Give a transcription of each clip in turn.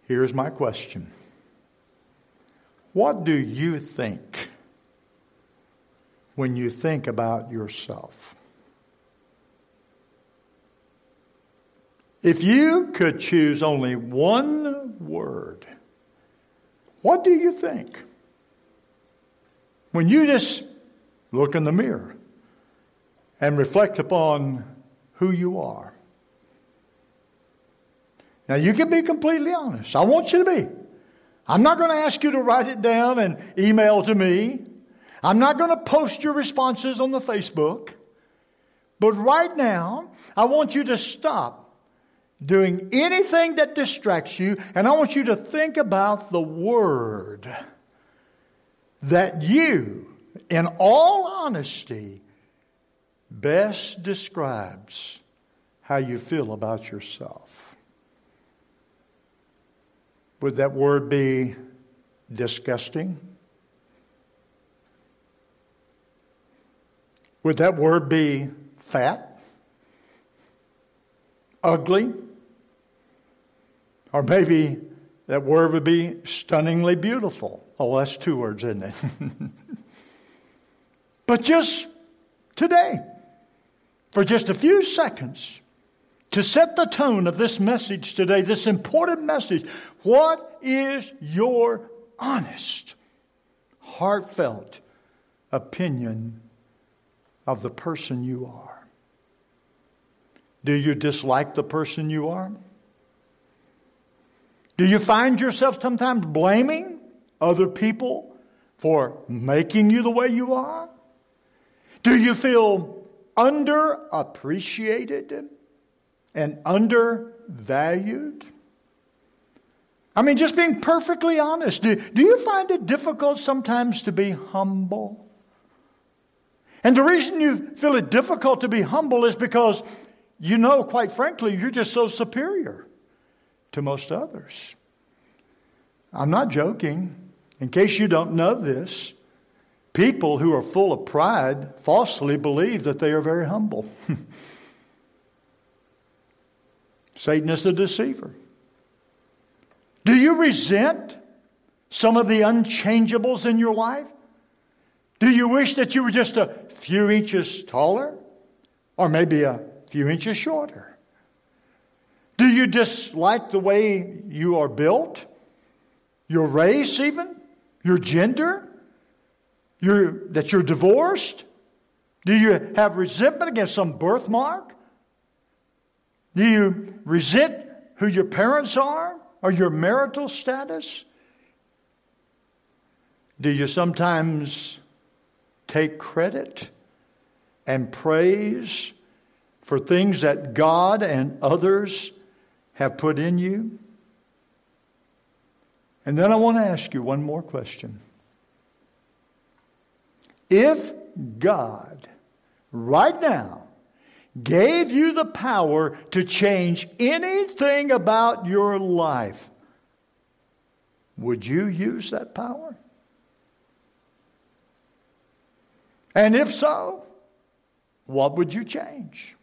Here's my question. What do you think when you think about yourself? If you could choose only one word, what do you think? When you just look in the mirror and reflect upon who you are. Now, you can be completely honest. I want you to be. I'm not going to ask you to write it down and email to me. I'm not going to post your responses on the Facebook. But right now, I want you to stop doing anything that distracts you, and I want you to think about the word that you, in all honesty, best describes how you feel about yourself. Would that word be disgusting? Would that word be fat? Ugly? Or maybe that word would be stunningly beautiful. Oh, that's 2 words, isn't it? But just today, for just a few seconds, to set the tone of this message today, this important message, what is your honest, heartfelt opinion of the person you are? Do you dislike the person you are? Do you find yourself sometimes blaming other people for making you the way you are? Do you feel underappreciated and undervalued? I mean, just being perfectly honest, do you find it difficult sometimes to be humble? And the reason you feel it difficult to be humble is because you know, quite frankly, you're just so superior to most others. I'm not joking. In case you don't know this, people who are full of pride falsely believe that they are very humble. Satan is the deceiver. Do you resent some of the unchangeables in your life? Do you wish that you were just a few inches taller? Or maybe a few inches shorter? Do you dislike the way you are built? Your race even? Your gender? That you're divorced? Do you have resentment against some birthmark? Do you resent who your parents are or your marital status? Do you sometimes take credit and praise for things that God and others have put in you? And then I want to ask you one more question. If God, right now, gave you the power to change anything about your life, would you use that power? And if so, what would you change?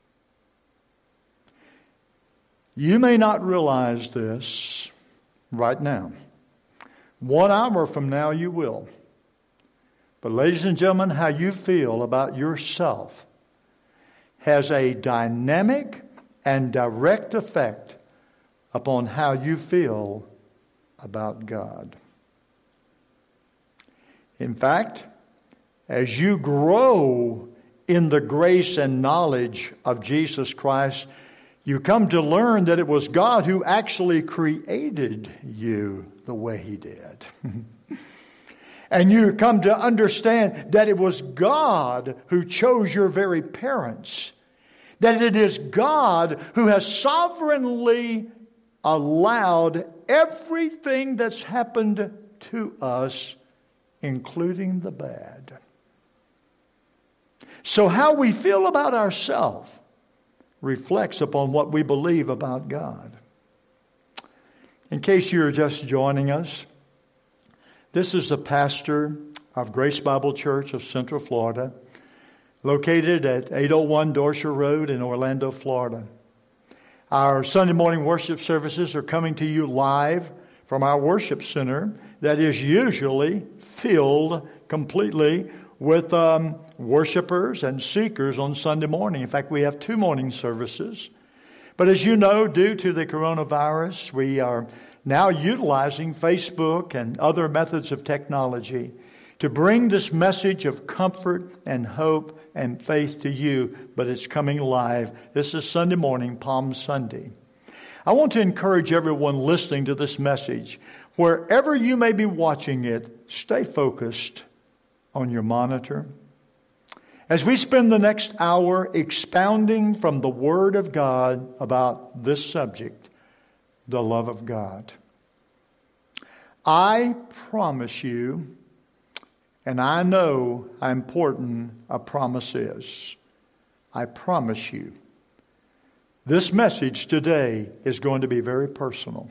You may not realize this right now. 1 hour from now you will. But ladies and gentlemen, how you feel about yourself has a dynamic and direct effect upon how you feel about God. In fact, as you grow in the grace and knowledge of Jesus Christ, you come to learn that it was God who actually created you the way He did. And you come to understand that it was God who chose your very parents. That it is God who has sovereignly allowed everything that's happened to us, including the bad. So how we feel about ourselves reflects upon what we believe about God. In case you're just joining us, this is the pastor of Grace Bible Church of Central Florida, located at 801 Dorsher Road in Orlando, Florida. Our Sunday morning worship services are coming to you live from our worship center that is usually filled completely with worshipers and seekers on Sunday morning. In fact, we have 2 morning services. But as you know, due to the coronavirus, we are now utilizing Facebook and other methods of technology to bring this message of comfort and hope and faith to you, but it's coming live. This is Sunday morning, Palm Sunday. I want to encourage everyone listening to this message, wherever you may be watching it, stay focused on your monitor. As we spend the next hour expounding from the Word of God about this subject, the love of God. I promise you, and I know how important a promise is. I promise you, this message today is going to be very personal.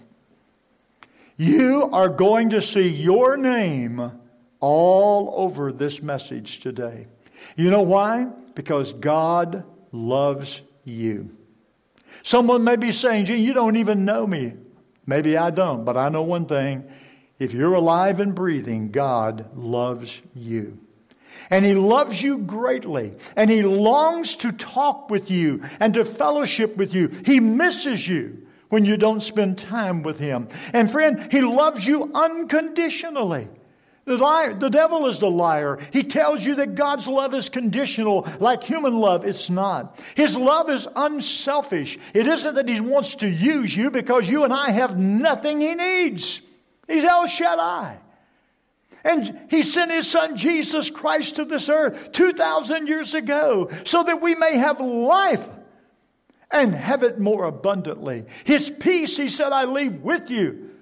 You are going to see your name all over this message today. You know why? Because God loves you. Someone may be saying, "Gee, you don't even know me." Maybe I don't, but I know one thing. If you're alive and breathing, God loves you. And He loves you greatly. And He longs to talk with you and to fellowship with you. He misses you when you don't spend time with Him. And friend, He loves you unconditionally. The devil is the liar. He tells you that God's love is conditional, like human love. It's not. His love is unselfish. It isn't that He wants to use you because you and I have nothing He needs. He's El Shaddai. And He sent His Son Jesus Christ to this earth 2,000 years ago so that we may have life and have it more abundantly. His peace, He said, I leave with you.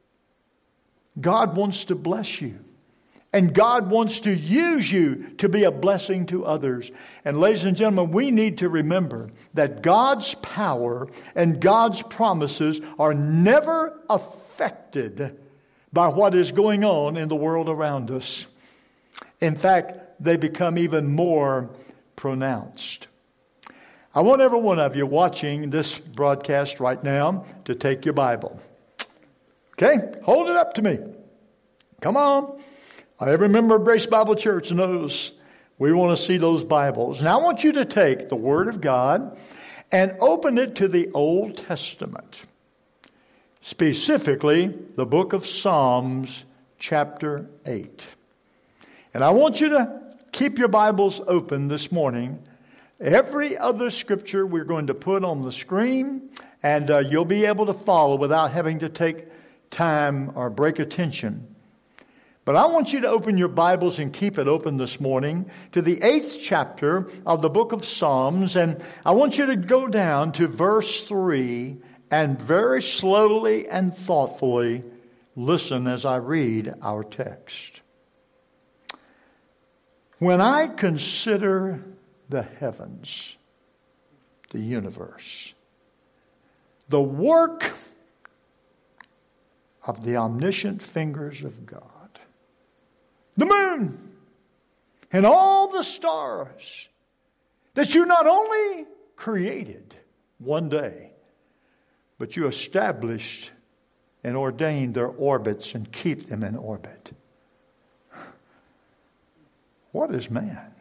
God wants to bless you. And God wants to use you to be a blessing to others. And ladies and gentlemen, we need to remember that God's power and God's promises are never affected by what is going on in the world around us. In fact, they become even more pronounced. I want every one of you watching this broadcast right now to take your Bible. Okay? Hold it up to me. Come on. Every member of Grace Bible Church knows we want to see those Bibles. Now I want you to take the Word of God and open it to the Old Testament. Specifically, the book of Psalms, chapter 8. And I want you to keep your Bibles open this morning. Every other scripture we're going to put on the screen, and you'll be able to follow without having to take time or break attention. But I want you to open your Bibles and keep it open this morning to the 8th chapter of the book of Psalms. And I want you to go down to verse 3 and very slowly and thoughtfully listen as I read our text. When I consider the heavens, the universe, the work of the omniscient fingers of God, the moon, and all the stars that you not only created one day, but you established and ordained their orbits and keep them in orbit. What is man?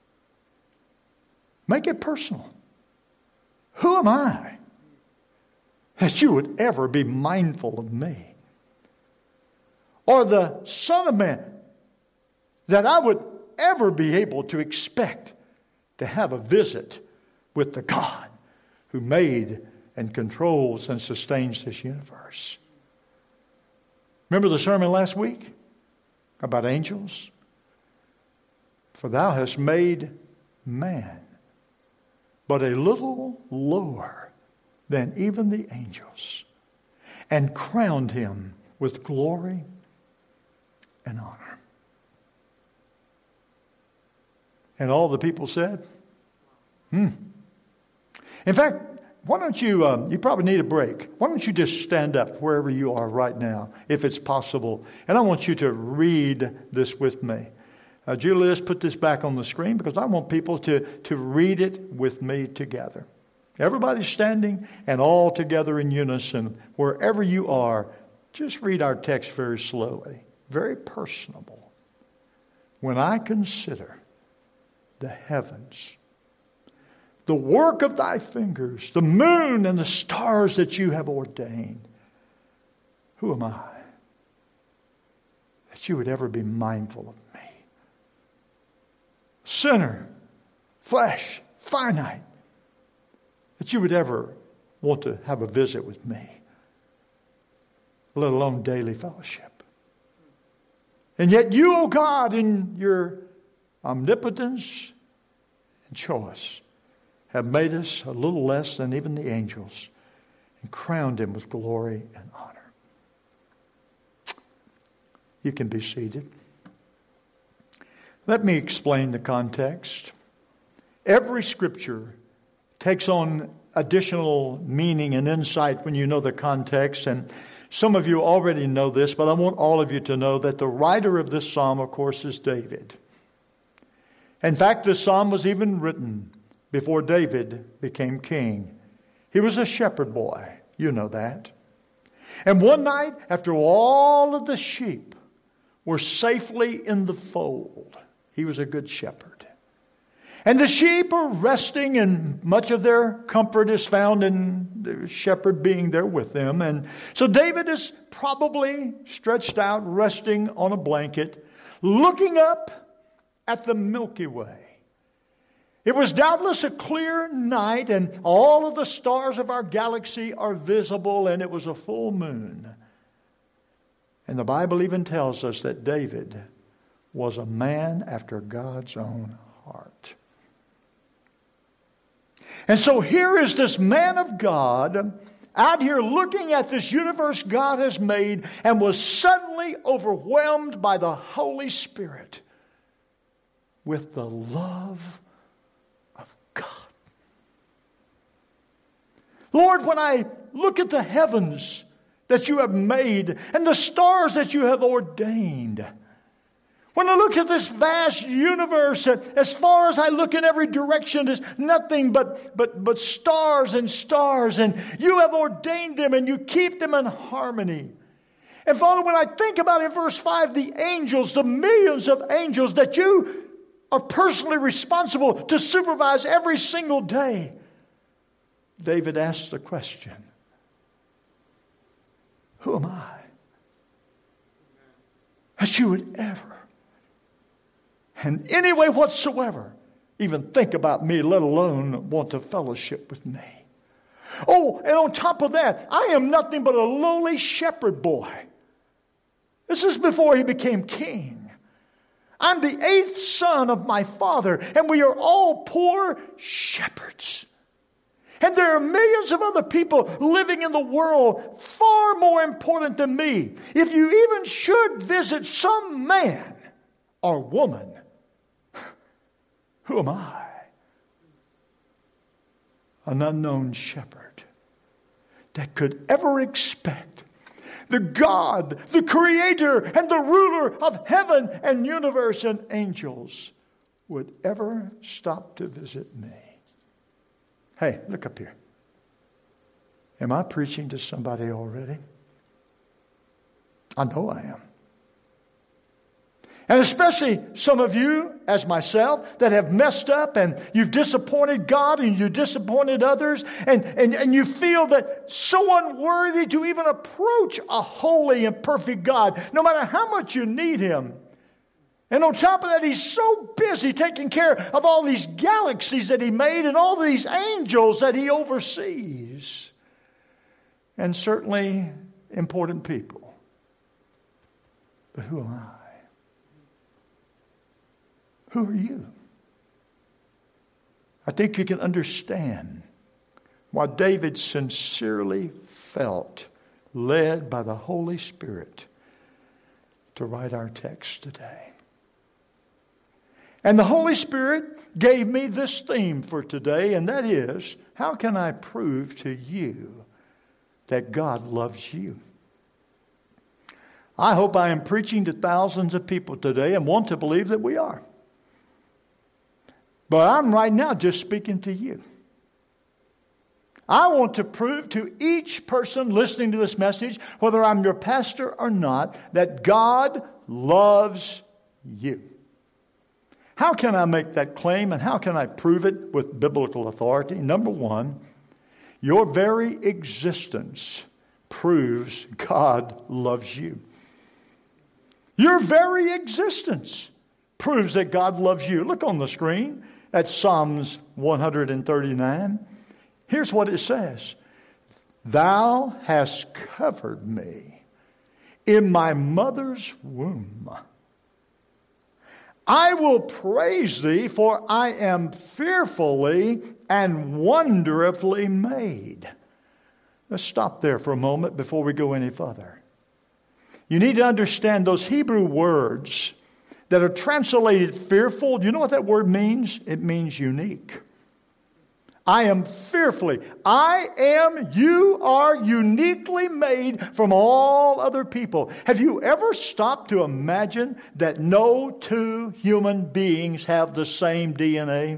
Make it personal. Who am I that you would ever be mindful of me? Or the Son of Man, that I would ever be able to expect to have a visit with the God who made and controls and sustains this universe. Remember the sermon last week about angels? For thou hast made man but a little lower than even the angels, and crowned him with glory and honor. And all the people said, In fact, why don't you, you probably need a break. Why don't you just stand up wherever you are right now, if it's possible. And I want you to read this with me. Julius, put this back on the screen because I want people to read it with me together. Everybody's standing and all together in unison, wherever you are, Just read our text very slowly, very personable. When I consider the heavens, the work of thy fingers, the moon and the stars that you have ordained, who am I that you would ever be mindful of me? Sinner, flesh, finite, that you would ever want to have a visit with me, let alone daily fellowship. And yet you, O God, in your omnipotence and choice, have made us a little less than even the angels and crowned him with glory and honor. You can be seated. Let me explain the context. Every scripture takes on additional meaning and insight when you know the context. And some of you already know this, but I want all of you to know that the writer of this psalm, of course, is David. In fact, this psalm was even written before David became king. He was a shepherd boy. You know that. And one night, after all of the sheep were safely in the fold, he was a good shepherd. And the sheep are resting, and much of their comfort is found in the shepherd being there with them. And so David is probably stretched out, resting on a blanket, looking up at the Milky Way. It was doubtless a clear night, and all of the stars of our galaxy are visible, and it was a full moon. And the Bible even tells us that David was a man after God's own heart. And so here is this man of God out here looking at this universe God has made and was suddenly overwhelmed by the Holy Spirit with the love of God. Lord, when I look at the heavens that you have made and the stars that you have ordained, when I look at this vast universe, as far as I look in every direction, there's nothing but stars and stars, and you have ordained them and you keep them in harmony. And Father, when I think about in verse 5, the angels, the millions of angels that you are personally responsible to supervise every single day, David asks the question, who am I that you would ever, in any way whatsoever, even think about me, let alone want to fellowship with me? Oh, and on top of that, I am nothing but a lowly shepherd boy. This is before he became king. I'm the 8th son of my father, and we are all poor shepherds. And there are millions of other people living in the world far more important than me. If you even should visit some man or woman, who am I? An unknown shepherd that could ever expect the God, the creator and the ruler of heaven and universe and angels would ever stop to visit me. Hey, look up here. Am I preaching to somebody already? I know I am. And especially some of you, as myself, that have messed up and you've disappointed God and you disappointed others and you feel that so unworthy to even approach a holy and perfect God, no matter how much you need Him. And on top of that, He's so busy taking care of all these galaxies that He made and all these angels that He oversees. And certainly important people. But who am I? Who are you? I think you can understand why David sincerely felt led by the Holy Spirit to write our text today. And the Holy Spirit gave me this theme for today, and that is, how can I prove to you that God loves you? I hope I am preaching to thousands of people today and want to believe that we are. But I'm right now just speaking to you. I want to prove to each person listening to this message, whether I'm your pastor or not, that God loves you. How can I make that claim and how can I prove it with biblical authority? Number one, your very existence proves God loves you. Your very existence proves that God loves you. Look on the screen at Psalms 139. Here's what it says. Thou hast covered me in my mother's womb. I will praise thee, for I am fearfully and wonderfully made. Let's stop there for a moment before we go any further. You need to understand those Hebrew words that are translated fearful. You know what that word means? It means unique. I am fearfully. You are uniquely made from all other people. Have you ever stopped to imagine that no two human beings have the same DNA?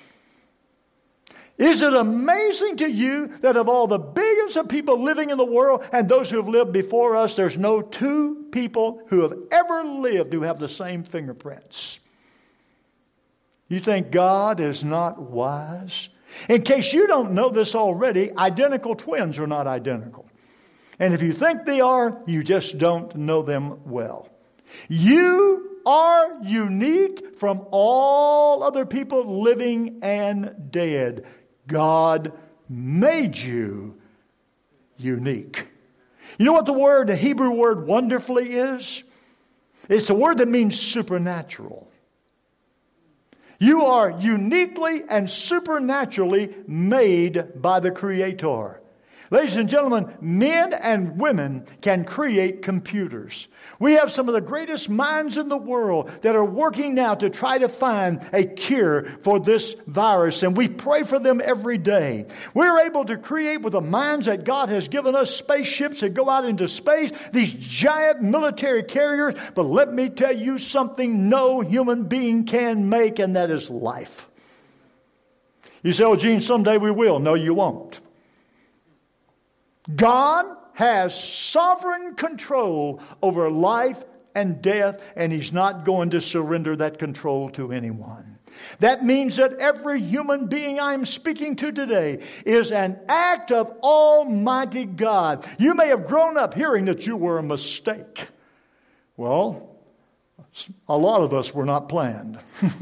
Is it amazing to you that of all the billions of people living in the world and those who have lived before us, there's no two people who have ever lived who have the same fingerprints? You think God is not wise? In case you don't know this already, identical twins are not identical. And if you think they are, you just don't know them well. You are unique from all other people living and dead. God made you unique. You know what the Hebrew word wonderfully is? It's a word that means supernatural. You are uniquely and supernaturally made by the Creator. Ladies and gentlemen, men and women can create computers. We have some of the greatest minds in the world that are working now to try to find a cure for this virus, and we pray for them every day. We're able to create with the minds that God has given us spaceships that go out into space, these giant military carriers, but let me tell you something no human being can make, and that is life. You say, oh, Gene, someday we will. No, you won't. God has sovereign control over life and death, and He's not going to surrender that control to anyone. That means that every human being I'm speaking to today is an act of Almighty God. You may have grown up hearing that you were a mistake. Well, a lot of us were not planned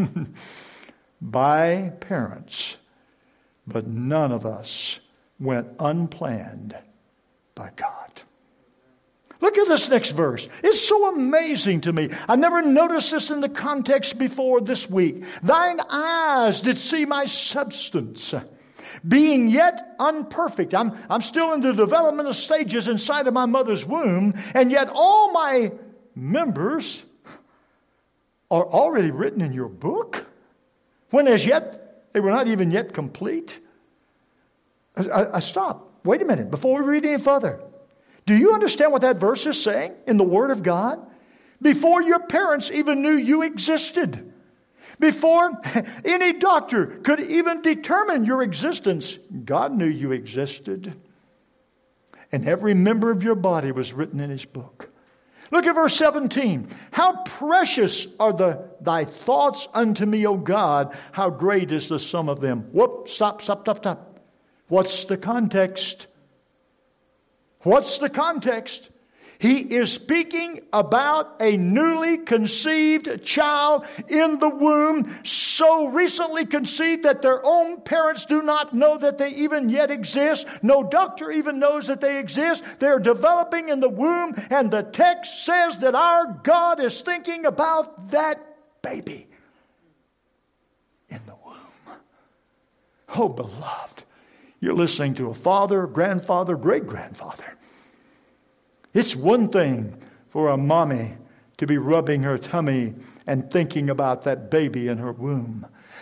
by parents, but none of us went unplanned by God. Look at this next verse. It's so amazing to me. I never noticed this in the context before this week. Thine eyes did see my substance, being yet unperfect. I'm still in the developmental stages inside of my mother's womb, and yet all my members are already written in your book, when as yet they were not even yet complete. I stop. Wait a minute, before we read any further. Do you understand what that verse is saying in the Word of God? Before your parents even knew you existed, before any doctor could even determine your existence, God knew you existed. And every member of your body was written in His book. Look at verse 17. How precious are thy thoughts unto me, O God. How great is the sum of them. Whoop, stop. What's the context? What's the context? He is speaking about a newly conceived child in the womb, so recently conceived that their own parents do not know that they even yet exist. No doctor even knows that they exist. They're developing in the womb, and the text says that our God is thinking about that baby in the womb. Oh, beloved. You're listening to a father, grandfather, great-grandfather. It's one thing for a mommy to be rubbing her tummy and thinking about that baby in her womb.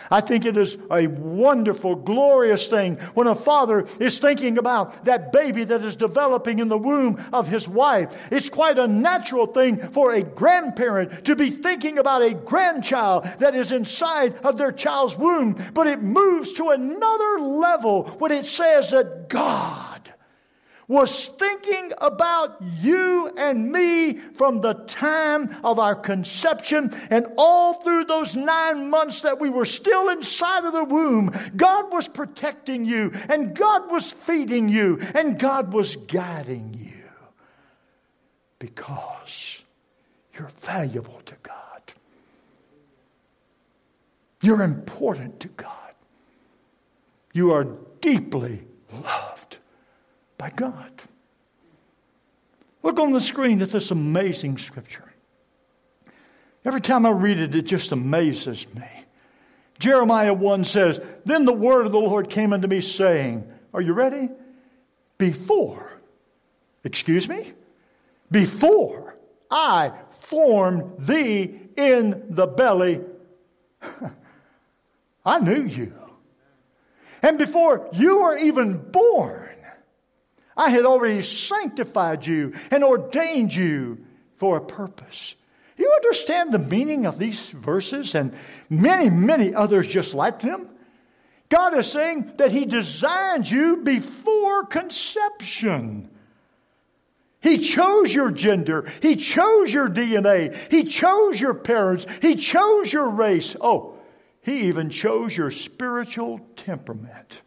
I think it is a wonderful, glorious thing when a father is thinking about that baby that is developing in the womb of his wife. It's quite a natural thing for a grandparent to be thinking about a grandchild that is inside of their child's womb. But it moves to another level when it says that God was thinking about you and me from the time of our conception, and all through those 9 months that we were still inside of the womb. God was protecting you, and God was feeding you, and God was guiding you, because you're valuable to God. You're important to God. You are deeply loved by God. Look on the screen at this amazing scripture. Every time I read it, it just amazes me. Jeremiah 1 says, "Then the word of the Lord came unto me, saying," are you ready? Before I formed thee in the belly, I knew you. And before you were even born, I had already sanctified you and ordained you for a purpose. You understand the meaning of these verses and many, many others just like them? God is saying that He designed you before conception. He chose your gender. He chose your DNA. He chose your parents. He chose your race. Oh, He even chose your spiritual temperament.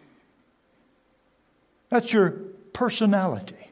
That's your personality.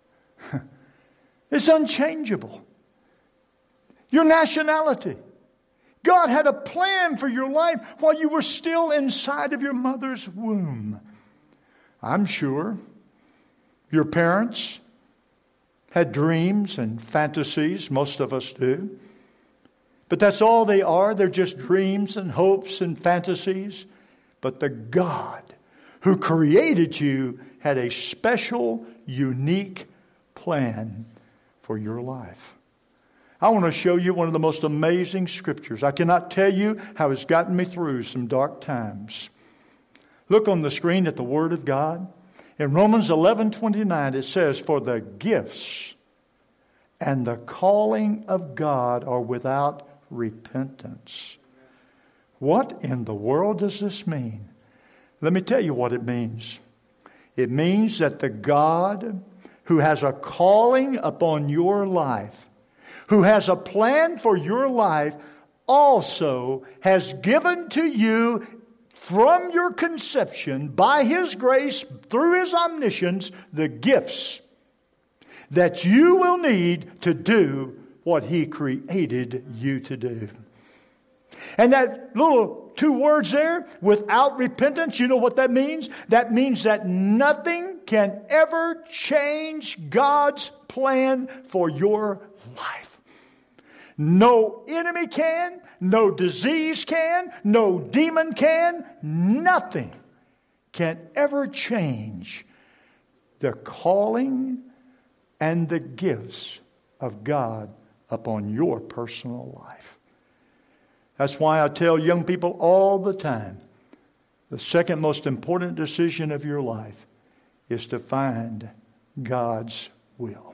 It's unchangeable. Your nationality. God had a plan for your life while you were still inside of your mother's womb. I'm sure your parents had dreams and fantasies. Most of us do. But that's all they are. They're just dreams and hopes and fantasies. But the God who created you had a special, unique plan for your life. I want to show you one of the most amazing scriptures. I cannot tell you how it's gotten me through some dark times. Look on the screen at the Word of God. In Romans 11:29 it says, "For the gifts and the calling of God are without repentance." What in the world does this mean? Let me tell you what it means. It means that the God who has a calling upon your life, who has a plan for your life, also has given to you from your conception, by His grace, through His omniscience, the gifts that you will need to do what He created you to do. And that little 2 words there, without repentance, you know what that means? That means that nothing can ever change God's plan for your life. No enemy can, no disease can, no demon can, nothing can ever change the calling and the gifts of God upon your personal life. That's why I tell young people all the time, the second most important decision of your life is to find God's will.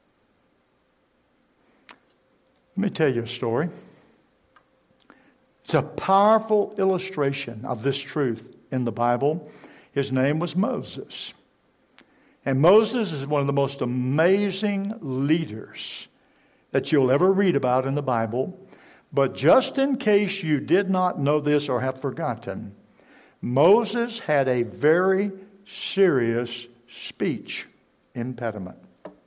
Let me tell you a story. It's a powerful illustration of this truth in the Bible. His name was Moses. And Moses is one of the most amazing leaders that you'll ever read about in the Bible. But just in case you did not know this or have forgotten, Moses had a very serious speech impediment.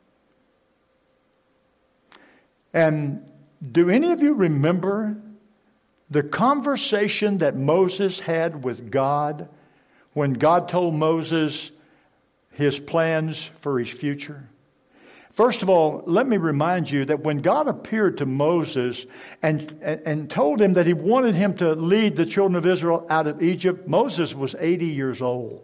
And do any of you remember the conversation that Moses had with God when God told Moses his plans for his future? First of all, let me remind you that when God appeared to Moses and told him that He wanted him to lead the children of Israel out of Egypt, Moses was 80 years old.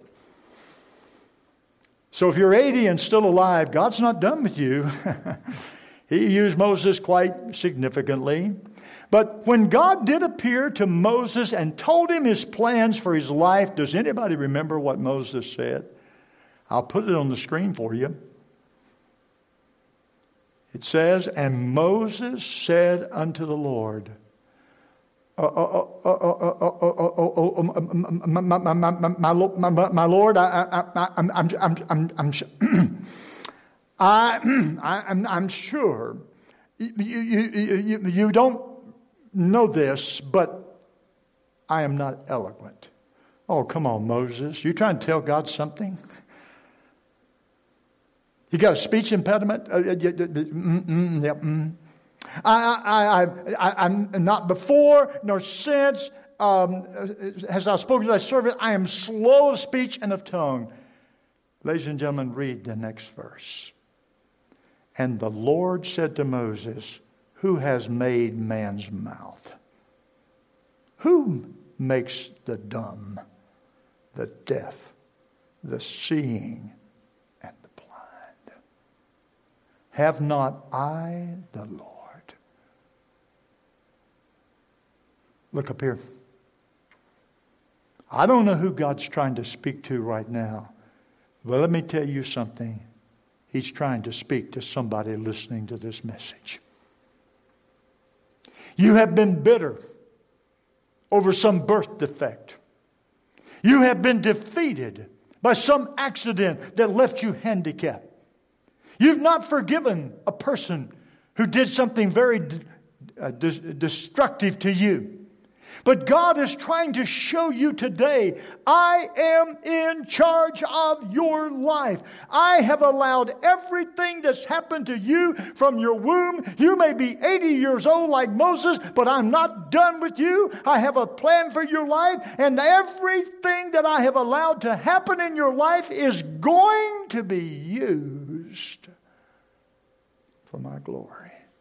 So if you're 80 and still alive, God's not done with you. He used Moses quite significantly. But when God did appear to Moses and told him his plans for his life, does anybody remember what Moses said? I'll put it on the screen for you. It says, and Moses said unto the Lord, my Lord, I'm sure you don't know this, but I am not eloquent. Oh, come on, Moses. You trying to tell God something? You got a speech impediment? I'm not before nor since has I spoken to thy servant. I am slow of speech and of tongue. Ladies and gentlemen, read the next verse. And the Lord said to Moses, who has made man's mouth? Who makes the dumb, the deaf, the seeing, and the blind? Have not I the Lord? Look up here. I don't know who God's trying to speak to right now. But let me tell you something. He's trying to speak to somebody listening to this message. You have been bitter over some birth defect. You have been defeated by some accident that left you handicapped. You've not forgiven a person who did something very destructive to you. But God is trying to show you today, I am in charge of your life. I have allowed everything that's happened to you from your womb. You may be 80 years old like Moses, but I'm not done with you. I have a plan for your life, and everything that I have allowed to happen in your life is going to be used for my glory.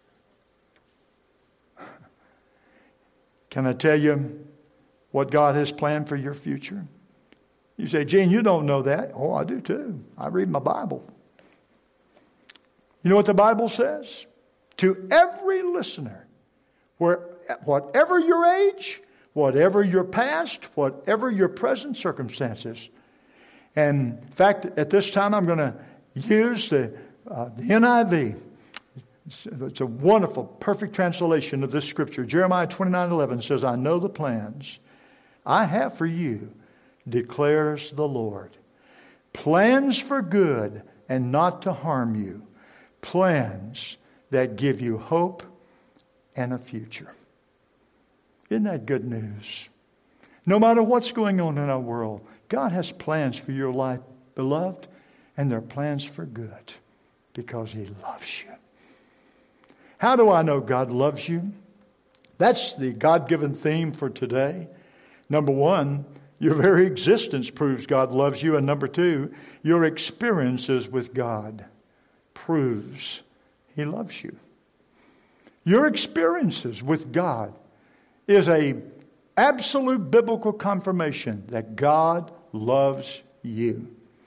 Can I tell you what God has planned for your future? You say, Gene, you don't know that. Oh, I do too. I read my Bible. You know what the Bible says? To every listener, whatever your age, whatever your past, whatever your present circumstances. And in fact, at this time, I'm going to use the NIV. It's a wonderful, perfect translation of this scripture. Jeremiah 29:11 says, I know the plans I have for you, declares the Lord. Plans for good and not to harm you. Plans that give you hope and a future. Isn't that good news? No matter what's going on in our world, God has plans for your life, beloved, and they're plans for good because He loves you. How do I know God loves you? That's the God-given theme for today. Number one, your very existence proves God loves you. And number two, your experiences with God proves He loves you. Your experiences with God is an absolute biblical confirmation that God loves you.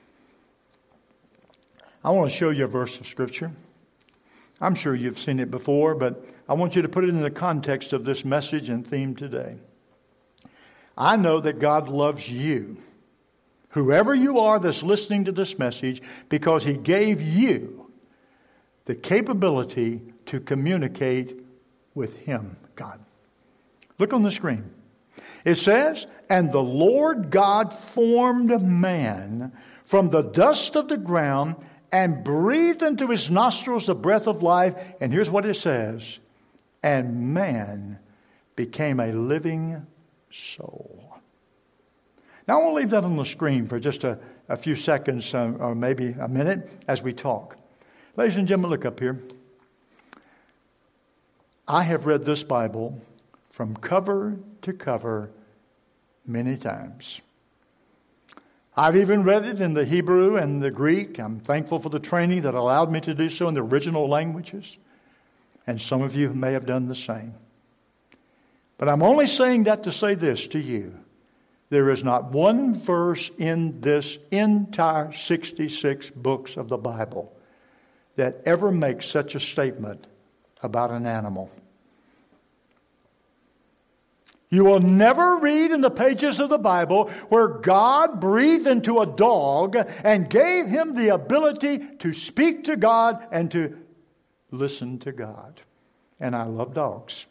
I want to show you a verse of Scripture. I'm sure you've seen it before, but I want you to put it in the context of this message and theme today. I know that God loves you, whoever you are that's listening to this message, because He gave you the capability to communicate with Him, God. Look on the screen. It says, and the Lord God formed man from the dust of the ground and breathed into his nostrils the breath of life. And here's what it says. And man became a living soul. Now I want to leave that on the screen for just a few seconds or maybe a minute as we talk. Ladies and gentlemen, look up here. I have read this Bible from cover to cover many times. I've even read it in the Hebrew and the Greek. I'm thankful for the training that allowed me to do so in the original languages. And some of you may have done the same. But I'm only saying that to say this to you. There is not one verse in this entire 66 books of the Bible that ever makes such a statement about an animal. You will never read in the pages of the Bible where God breathed into a dog and gave him the ability to speak to God and to listen to God. And I love dogs.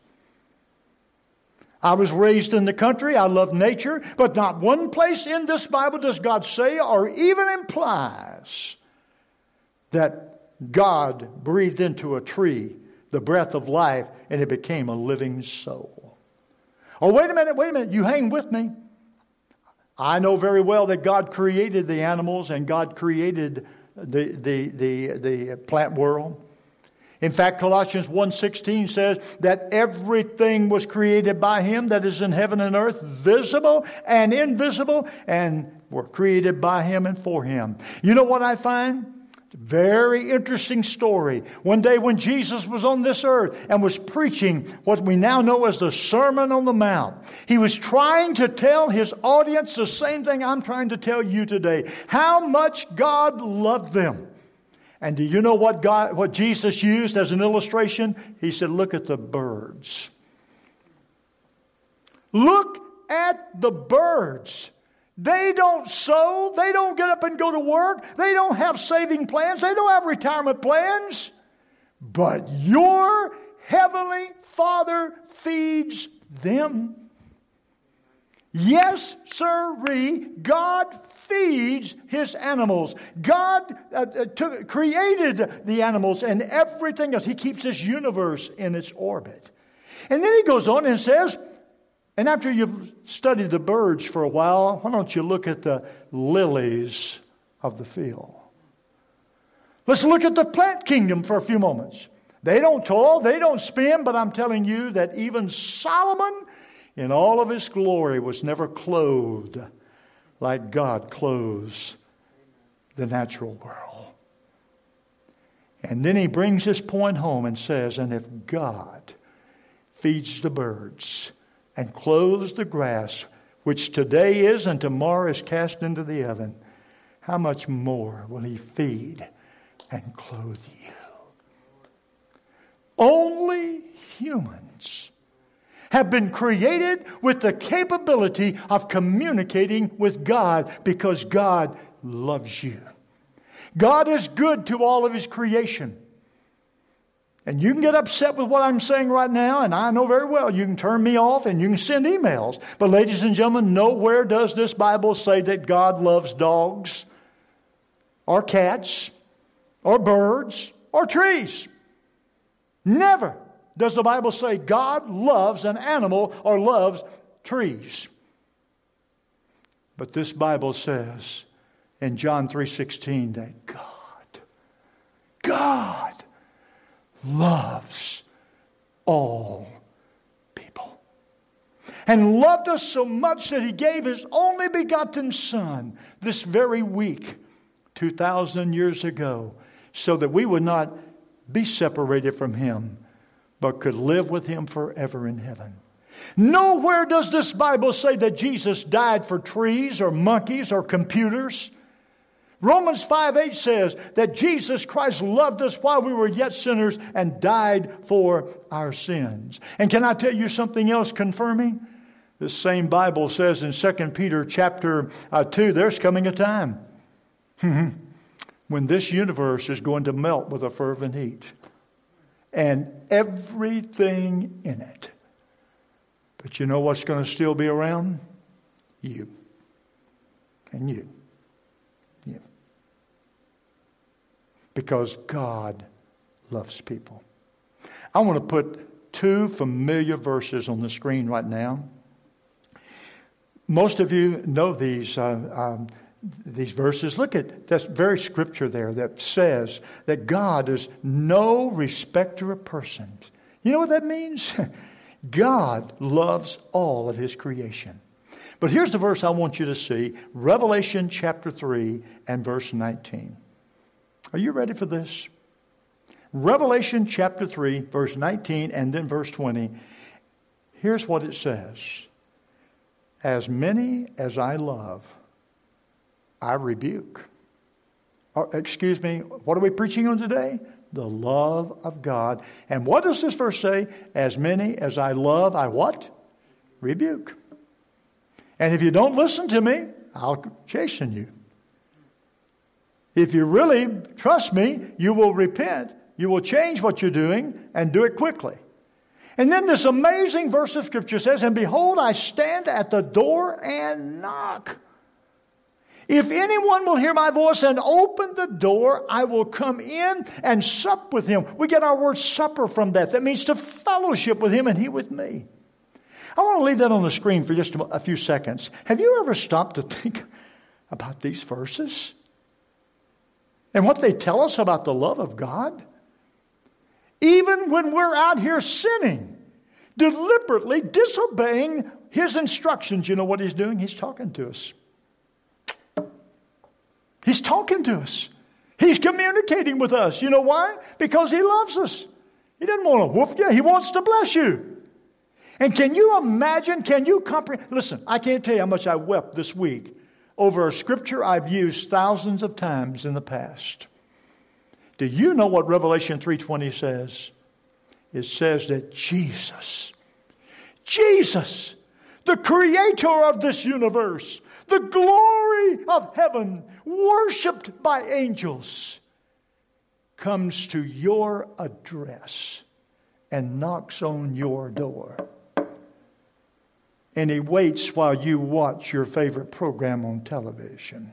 I was raised in the country. I love nature. But not one place in this Bible does God say or even implies that God breathed into a tree the breath of life and it became a living soul. Oh, wait a minute. You hang with me. I know very well that God created the animals and God created the plant world. In fact, Colossians 1:16 says that everything was created by Him that is in heaven and earth, visible and invisible, and were created by Him and for Him. You know what I find? Very interesting story. One day when Jesus was on this earth and was preaching what we now know as the Sermon on the Mount, He was trying to tell His audience the same thing I'm trying to tell you today. How much God loved them. And do you know what Jesus used as an illustration? He said, look at the birds. Look at the birds. They don't sow. They don't get up and go to work. They don't have saving plans. They don't have retirement plans. But your heavenly Father feeds them. Yes, sirree, God feeds His animals. God created the animals and everything else. He keeps this universe in its orbit. And then He goes on and says, and after you've studied the birds for a while, why don't you look at the lilies of the field? Let's look at the plant kingdom for a few moments. They don't toil, they don't spin, but I'm telling you that even Solomon, in all of his glory, was never clothed like God clothes the natural world. And then he brings this point home and says, and if God feeds the birds and clothes the grass, which today is and tomorrow is cast into the oven, how much more will He feed and clothe you? Only humans have been created with the capability of communicating with God because God loves you. God is good to all of His creation. And you can get upset with what I'm saying right now, and I know very well you can turn me off and you can send emails. But ladies and gentlemen, nowhere does this Bible say that God loves dogs or cats or birds or trees. Never does the Bible say God loves an animal or loves trees. But this Bible says in John 3:16 that God loves all people. And loved us so much that He gave His only begotten Son this very week, 2,000 years ago, so that we would not be separated from Him, but could live with Him forever in heaven. Nowhere does this Bible say that Jesus died for trees or monkeys or computers. Romans 5:8 says that Jesus Christ loved us while we were yet sinners and died for our sins. And can I tell you something else confirming? This same Bible says in 2 Peter chapter 2, there's coming a time when this universe is going to melt with a fervent heat. And everything in it. But you know what's going to still be around? You. And you. You. Because God loves people. I want to put two familiar verses on the screen right now. Most of you know these verses. Look at that very scripture there that says that God is no respecter of persons. You know what that means? God loves all of His creation. But here's the verse I want you to see. Revelation chapter 3 and verse 19. Are you ready for this? Revelation chapter 3, verse 19 and then verse 20. Here's what it says. As many as I love, I rebuke. Excuse me, what are we preaching on today? The love of God. And what does this verse say? As many as I love, I what? rebuke. And if you don't listen to me, I'll chasten you. If you really trust me, you will repent. You will change what you're doing and do it quickly. And then this amazing verse of Scripture says, and behold, I stand at the door and knock. If anyone will hear my voice and open the door, I will come in and sup with him. We get our word supper from that. That means to fellowship with him and he with me. I want to leave that on the screen for just a few seconds. Have you ever stopped to think about these verses? And what they tell us about the love of God? Even when we're out here sinning, deliberately disobeying his instructions, you know what he's doing? He's talking to us. He's talking to us. He's communicating with us. You know why? Because he loves us. He doesn't want to whoop you. He wants to bless you. And can you imagine, can you comprehend? Listen, I can't tell you how much I wept this week over a scripture I've used thousands of times in the past. Do you know what Revelation 3:20 says? It says that Jesus, the creator of this universe, the glory of heaven, worshipped by angels, comes to your address and knocks on your door. And he waits while you watch your favorite program on television.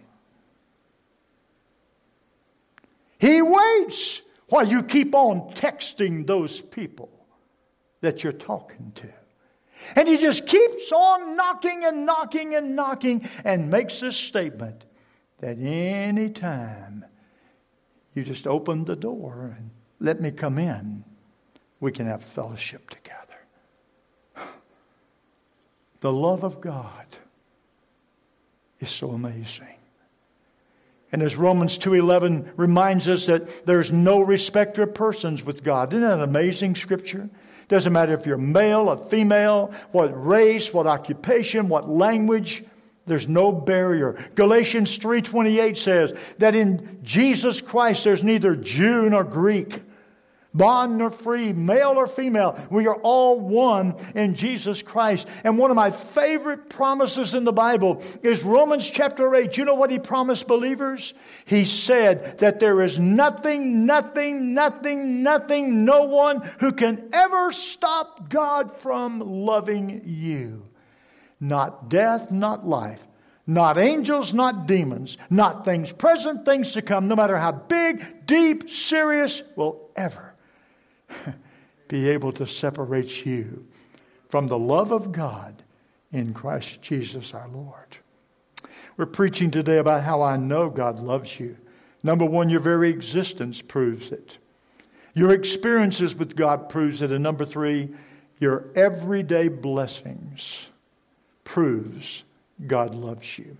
He waits while you keep on texting those people that you're talking to. And he just keeps on knocking and knocking and knocking and makes this statement that any time you just open the door and let me come in, we can have fellowship together. The love of God is so amazing. And as Romans 2:11 reminds us that there's no respecter of persons with God. Isn't that an amazing scripture? Doesn't matter if you're male or female, what race, what occupation, what language. There's no barrier. Galatians 3:28 says that in Jesus Christ there's neither Jew nor Greek, bond nor free, male or female. We are all one in Jesus Christ. And one of my favorite promises in the Bible is Romans chapter 8. You know what he promised believers? He said that there is nothing, no one who can ever stop God from loving you. Not death, not life. Not angels, not demons. Not things present, things to come. No matter how big, deep, serious, will ever be able to separate you from the love of God in Christ Jesus our Lord. We're preaching today about how I know God loves you. Number one, your very existence proves it. Your experiences with God proves it. And number three, your everyday blessings proves God loves you.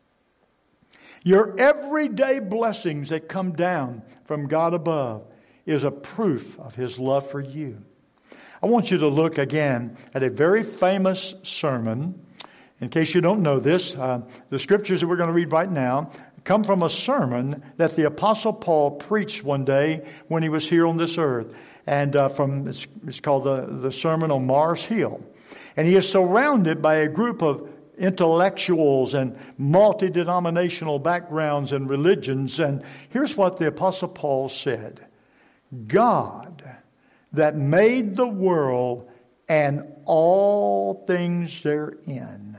Your everyday blessings that come down from God above is a proof of His love for you. I want you to look again at a very famous sermon. In case you don't know this, the scriptures that we're going to read right now come from a sermon that the Apostle Paul preached one day when he was here on this earth. And it's called the Sermon on Mars Hill. And he is surrounded by a group of intellectuals and multi-denominational backgrounds and religions. And here's what the Apostle Paul said. God that made the world and all things therein,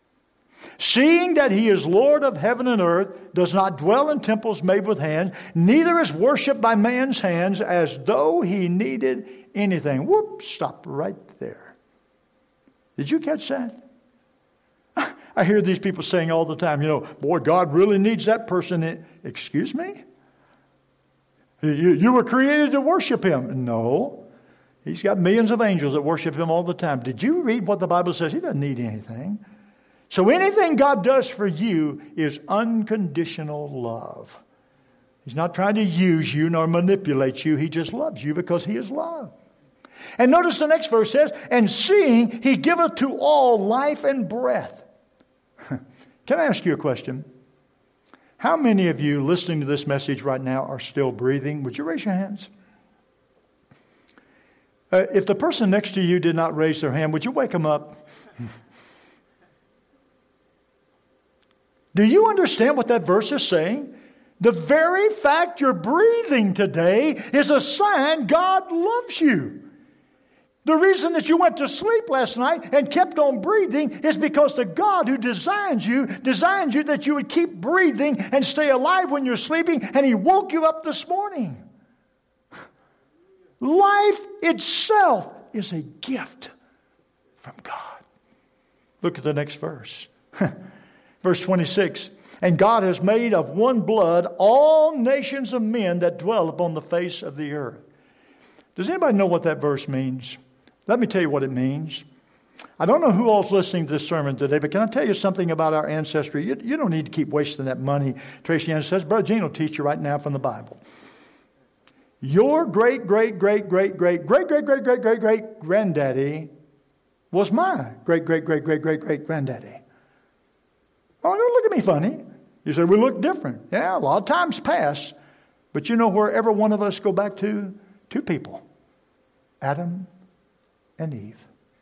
seeing that He is Lord of heaven and earth, does not dwell in temples made with hands, neither is worshipped by man's hands as though He needed anything. Whoop, stop right there. Did you catch that? I hear these people saying all the time, boy, God really needs that person. Excuse me? You were created to worship Him. No. He's got millions of angels that worship Him all the time. Did you read what the Bible says? He doesn't need anything. So anything God does for you is unconditional love. He's not trying to use you nor manipulate you. He just loves you because He is love. And notice the next verse says, and seeing He giveth to all life and breath. Can I ask you a question? How many of you listening to this message right now are still breathing? Would you raise your hands? If the person next to you did not raise their hand, would you wake them up? Do you understand what that verse is saying? The very fact you're breathing today is a sign God loves you. The reason that you went to sleep last night and kept on breathing is because the God who designed you that you would keep breathing and stay alive when you're sleeping, and He woke you up this morning. Life itself is a gift from God. Look at the next verse. Verse 26. And God has made of one blood all nations of men that dwell upon the face of the earth. Does anybody know what that verse means? Let me tell you what it means. I don't know who all's listening to this sermon today, but can I tell you something about our ancestry? You don't need to keep wasting that money. Tracy Ann says, Brother Gene will teach you right now from the Bible. Your great-great-great-great-great-great-great-great-great-great-granddaddy was my great-great-great-great-great-great-granddaddy. Oh, don't look at me funny. You say, we look different. Yeah, a lot of times pass. But you know where every one of us go back to? Two people. Adam and Eve.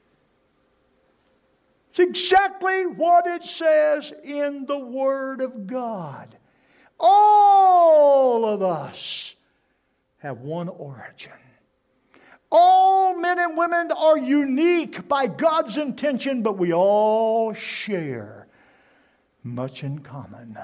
It's exactly what it says in the Word of God. All of us have one origin. All men and women are unique by God's intention, but we all share much in common.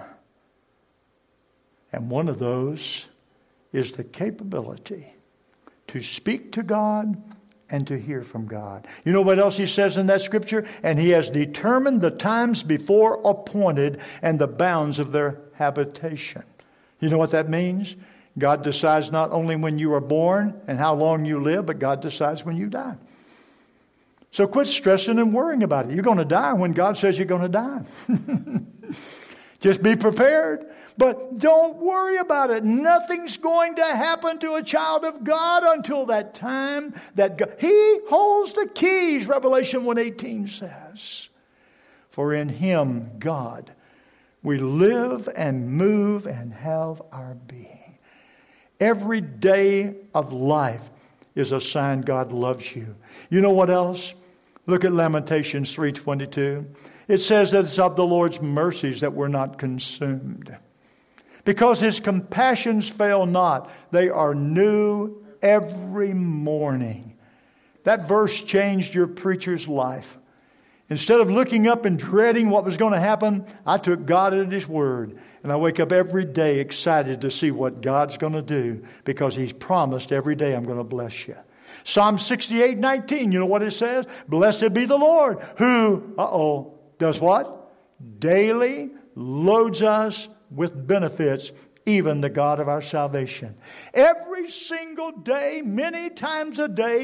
And one of those is the capability to speak to God and to hear from God. You know what else He says in that scripture? And He has determined the times before appointed and the bounds of their habitation. You know what that means? God decides not only when you are born and how long you live, but God decides when you die. So quit stressing and worrying about it. You're going to die when God says you're going to die. Just be prepared. But don't worry about it. Nothing's going to happen to a child of God until that time that God, He holds the keys, Revelation 1:18 says. For in Him, God, we live and move and have our being. Every day of life is a sign God loves you. You know what else? Look at Lamentations 3:22. It says that it's of the Lord's mercies that we're not consumed. Because His compassions fail not. They are new every morning. That verse changed your preacher's life. Instead of looking up and dreading what was going to happen, I took God at His word. And I wake up every day excited to see what God's going to do, because He's promised every day, I'm going to bless you. Psalm 68:19, you know what it says? Blessed be the Lord who, does what? Daily loads us with benefits, even the God of our salvation. Every single day, many times a day,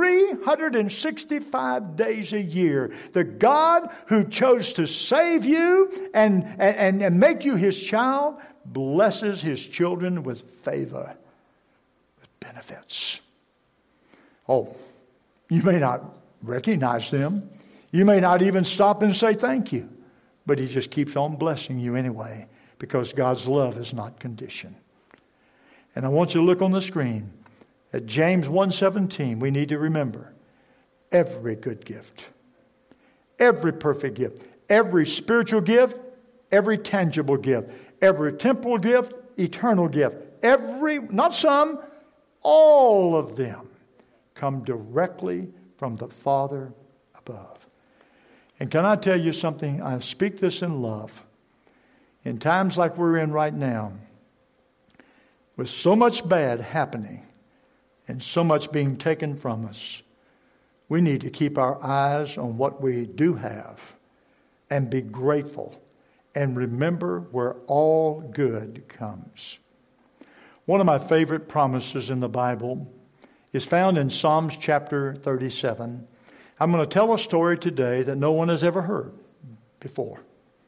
365 days a year, the God who chose to save you and make you His child blesses His children with favor, with benefits. Oh, you may not recognize them. You may not even stop and say thank you. But He just keeps on blessing you anyway, because God's love is not conditioned. And I want you to look on the screen at James 1:17. We need to remember every good gift, every perfect gift, every spiritual gift, every tangible gift, every temporal gift, eternal gift, not some, all of them come directly from the Father above. And can I tell you something? I speak this in love. In times like we're in right now, with so much bad happening and so much being taken from us, we need to keep our eyes on what we do have and be grateful and remember where all good comes. One of my favorite promises in the Bible is found in Psalms chapter 37. I'm going to tell a story today that no one has ever heard before.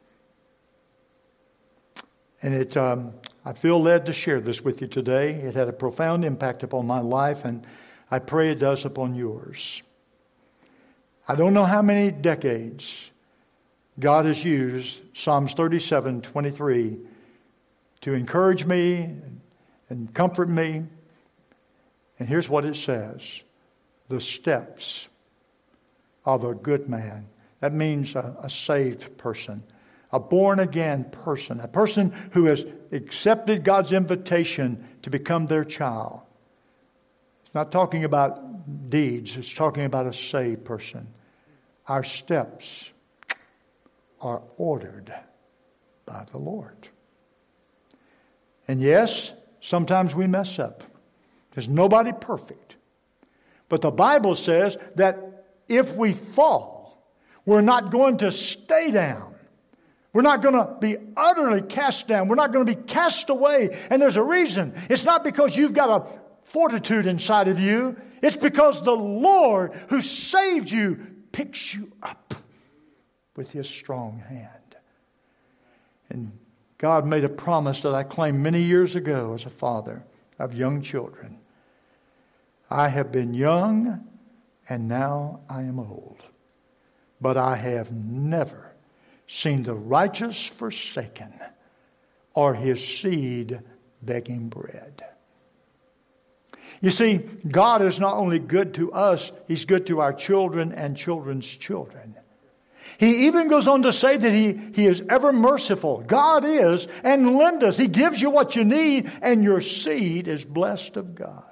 And I feel led to share this with you today. It had a profound impact upon my life, and I pray it does upon yours. I don't know how many decades God has used Psalms 37:23 to encourage me and comfort me. And here's what it says: the steps of a good man. That means a saved person, a born-again person, a person who has accepted God's invitation to become their child. It's not talking about deeds. It's talking about a saved person. Our steps are ordered by the Lord. And yes, sometimes we mess up. There's nobody perfect. But the Bible says that if we fall, we're not going to stay down. We're not going to be utterly cast down. We're not going to be cast away. And there's a reason. It's not because you've got a fortitude inside of you. It's because the Lord who saved you picks you up with His strong hand. And God made a promise that I claimed many years ago as a father of young children. I have been young and now I am old. But I have never seen the righteous forsaken or his seed begging bread. You see, God is not only good to us, He's good to our children and children's children. He even goes on to say that He is ever merciful. God is, and lendeth. He gives you what you need, and your seed is blessed of God.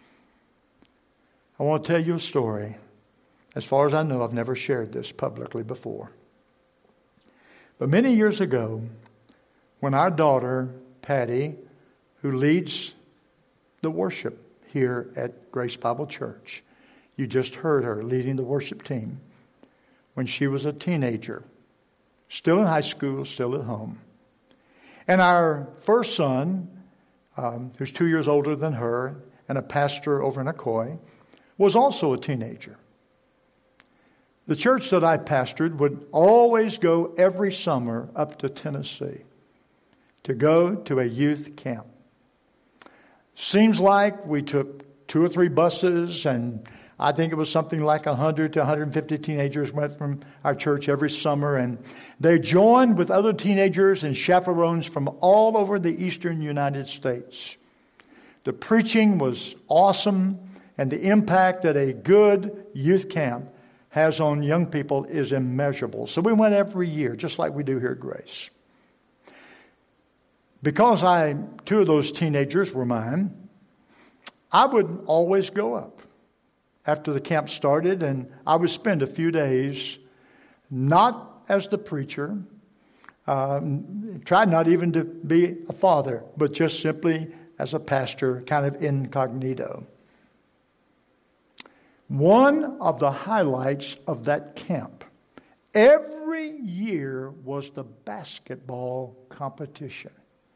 I want to tell you a story. As far as I know, I've never shared this publicly before. But many years ago, when our daughter, Patty, who leads the worship here at Grace Bible Church, you just heard her leading the worship team, when she was a teenager, still in high school, still at home. And our first son, who's 2 years older than her, and a pastor over in Akoi, was also a teenager. The church that I pastored would always go every summer up to Tennessee to go to a youth camp. Seems like we took 2 or 3 buses, and I think it was something like 100 to 150 teenagers went from our church every summer, and they joined with other teenagers and chaperones from all over the eastern United States. The preaching was awesome, and the impact that a good youth camp has on young people is immeasurable. So we went every year, just like we do here at Grace. Because 2 of those teenagers were mine, I would always go up after the camp started, and I would spend a few days, not as the preacher, tried not even to be a father, but just simply as a pastor, kind of incognito. One of the highlights of that camp every year was the basketball competition.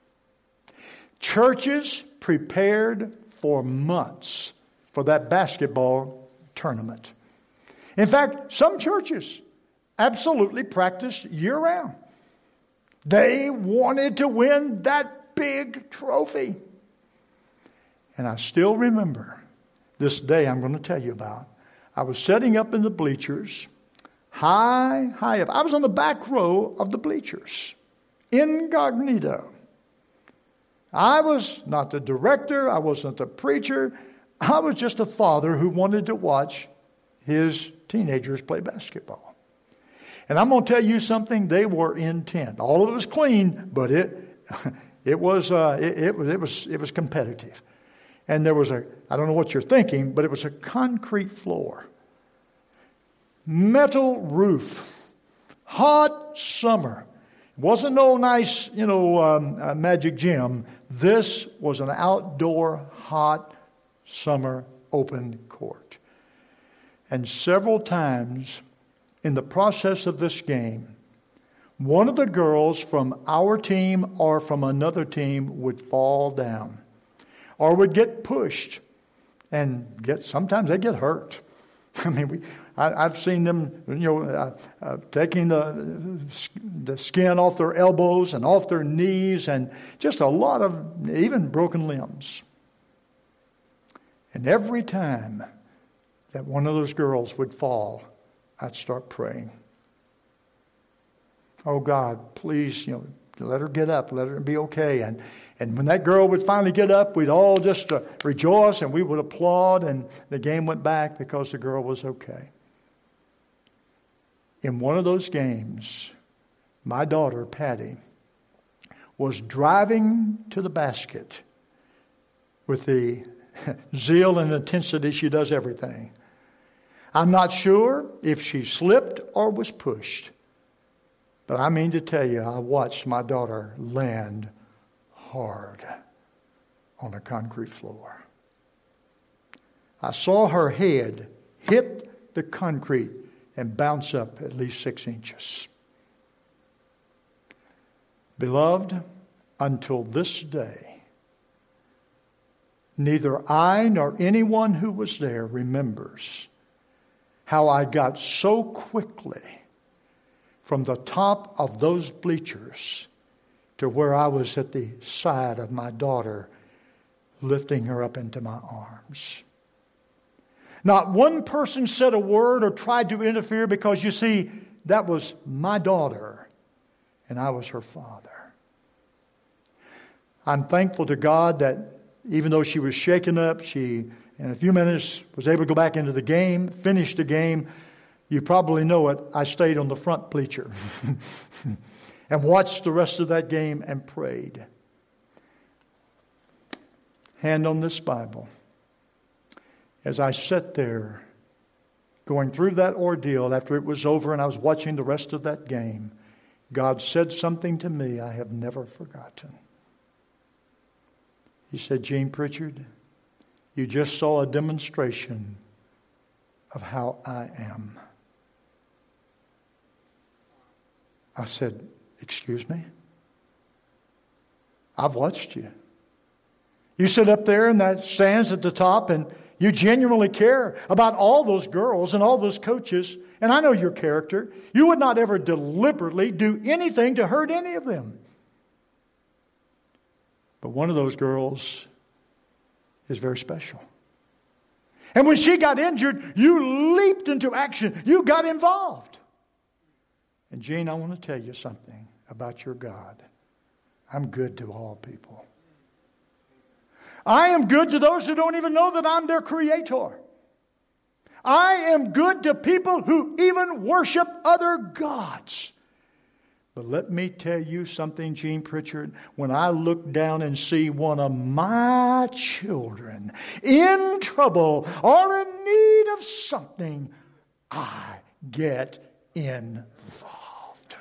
Churches prepared for months for that basketball tournament. In fact, some churches absolutely practiced year-round. They wanted to win that big trophy. And I still remember this day I'm going to tell you about. I was setting up in the bleachers, high up. I was on the back row of the bleachers, incognito. I was not the director. I wasn't the preacher. I was just a father who wanted to watch his teenagers play basketball. And I'm going to tell you something. They were intent. All of it was clean, but it was competitive. And there was I don't know what you're thinking, but it was a concrete floor, metal roof, hot summer. It wasn't no nice, Magic Gym. This was an outdoor, hot summer open court. And several times in the process of this game, one of the girls from our team or from another team would fall down or would get pushed and sometimes they get hurt. I mean, I've seen them, taking the skin off their elbows and off their knees, and just a lot of even broken limbs. And every time that one of those girls would fall, I'd start praying. Oh God, please, let her get up, let her be okay. And when that girl would finally get up, we'd all just rejoice and we would applaud, and the game went back because the girl was okay. In one of those games, my daughter, Patty, was driving to the basket with the zeal and intensity she does everything. I'm not sure if she slipped or was pushed. But I mean to tell you, I watched my daughter land hard on the concrete floor. I saw her head hit the concrete and bounce up at least 6 inches. Beloved, until this day, neither I nor anyone who was there remembers how I got so quickly from the top of those bleachers to where I was at the side of my daughter, lifting her up into my arms. Not one person said a word or tried to interfere because, you see, that was my daughter and I was her father. I'm thankful to God that even though she was shaken up, she, in a few minutes, was able to go back into the game, finish the game. You probably know it. I stayed on the front bleacher and watched the rest of that game and prayed. Hand on this Bible. As I sat there going through that ordeal after it was over and I was watching the rest of that game, God said something to me I have never forgotten. He said, Gene Pritchard, you just saw a demonstration of how I am. I said, excuse me? I've watched you. You sit up there in that stands at the top and you genuinely care about all those girls and all those coaches. And I know your character. You would not ever deliberately do anything to hurt any of them. But one of those girls is very special. And when she got injured, you leaped into action. You got involved. And Gene, I want to tell you something about your God. I'm good to all people. I am good to those who don't even know that I'm their creator. I am good to people who even worship other gods. But let me tell you something, Gene Pritchard. When I look down and see one of my children in trouble or in need of something, I get involved.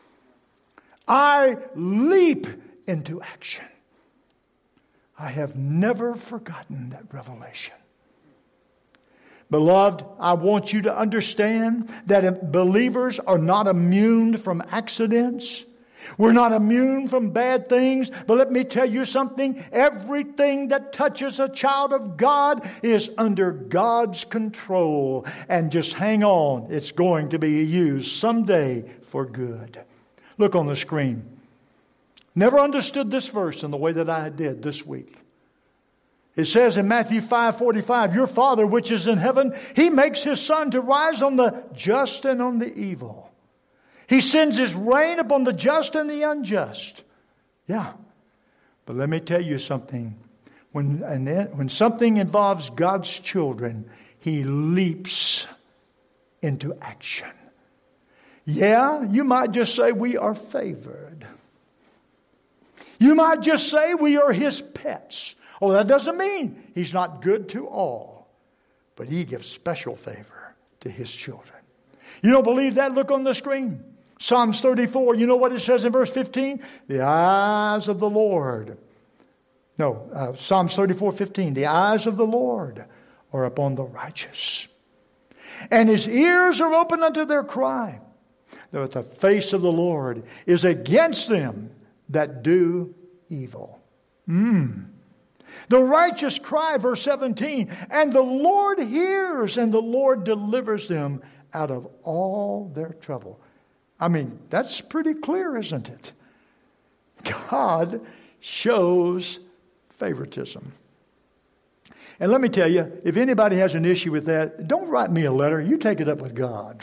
I leap into action. I have never forgotten that revelation. Beloved, I want you to understand that believers are not immune from accidents. We're not immune from bad things. But let me tell you something. Everything that touches a child of God is under God's control. And just hang on. It's going to be used someday for good. Look on the screen. Never understood this verse in the way that I did this week. It says in Matthew 5:45, your Father which is in heaven, He makes His sun to rise on the just and on the evil. He sends His rain upon the just and the unjust. Yeah. But let me tell you something. When something involves God's children, He leaps into action. Yeah, you might just say we are favored. You might just say we are His pets. Oh, that doesn't mean He's not good to all. But He gives special favor to His children. You don't believe that? Look on the screen. Psalms 34, you know what it says in verse 15? The eyes of the Lord. No, Psalms 34:15. The eyes of the Lord are upon the righteous. And His ears are open unto their cry. That the face of the Lord is against them that do evil. The righteous cry, verse 17, and the Lord hears and the Lord delivers them out of all their trouble. I mean, that's pretty clear, isn't it? God shows favoritism. And let me tell you, if anybody has an issue with that, don't write me a letter. You take it up with God.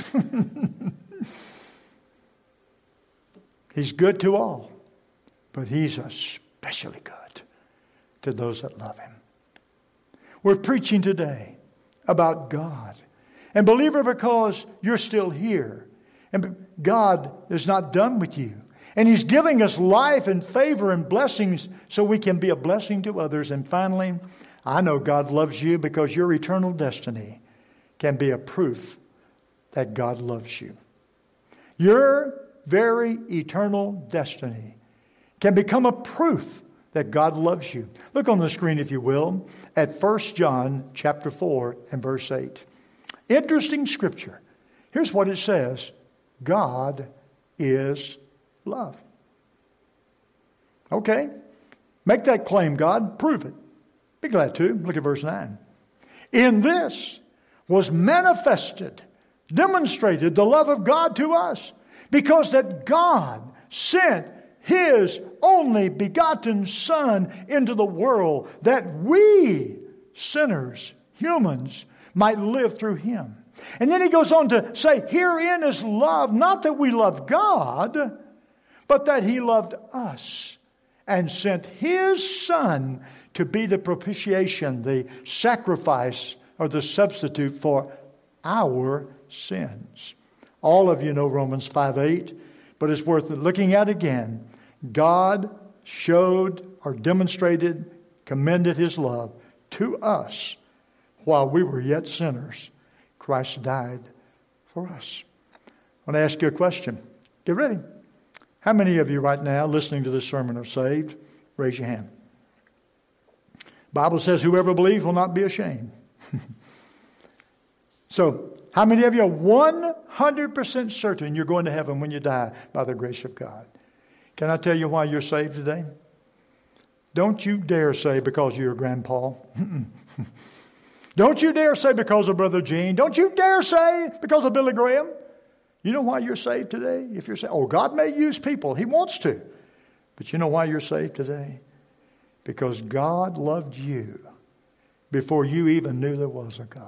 He's good to all, but He's especially good to those that love Him. We're preaching today about God. And believer, because you're still here, And God is not done with you. And He's giving us life and favor and blessings so we can be a blessing to others. And finally, I know God loves you because your eternal destiny can be a proof that God loves you. Your very eternal destiny can become a proof that God loves you. Look on the screen, if you will, at 1 John chapter 4 and verse 8. Interesting scripture. Here's what it says. God is love. Okay. Make that claim, God. Prove it. Be glad to. Look at verse 9. In this was manifested, demonstrated the love of God to us, because that God sent His only begotten Son into the world, that we, sinners, humans, might live through Him. And then he goes on to say, herein is love, not that we love God, but that He loved us and sent His Son to be the propitiation, the sacrifice, or the substitute for our sins. All of you know Romans 5:8, but it's worth looking at again. God showed or demonstrated, commended His love to us while we were yet sinners. Christ died for us. I want to ask you a question. Get ready. How many of you right now listening to this sermon are saved? Raise your hand. The Bible says whoever believes will not be ashamed. So, how many of you are 100% certain you're going to heaven when you die by the grace of God? Can I tell you why you're saved today? Don't you dare say because you're grandpa. Don't you dare say because of Brother Gene. Don't you dare say because of Billy Graham. You know why you're saved today? If you're saved, God may use people. He wants to. But you know why you're saved today? Because God loved you before you even knew there was a God.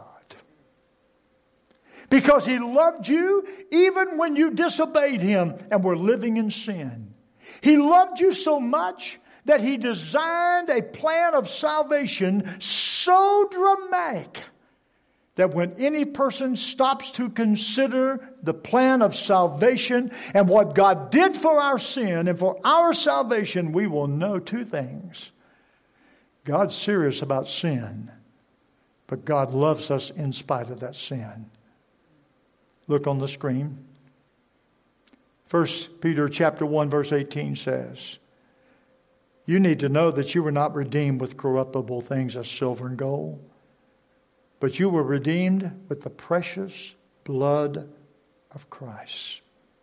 Because He loved you even when you disobeyed Him and were living in sin. He loved you so much that He designed a plan of salvation so dramatic that when any person stops to consider the plan of salvation and what God did for our sin and for our salvation, we will know two things. God's serious about sin, but God loves us in spite of that sin. Look on the screen. 1 Peter chapter 1 verse 18 says, you need to know that you were not redeemed with corruptible things as silver and gold, but you were redeemed with the precious blood of Christ.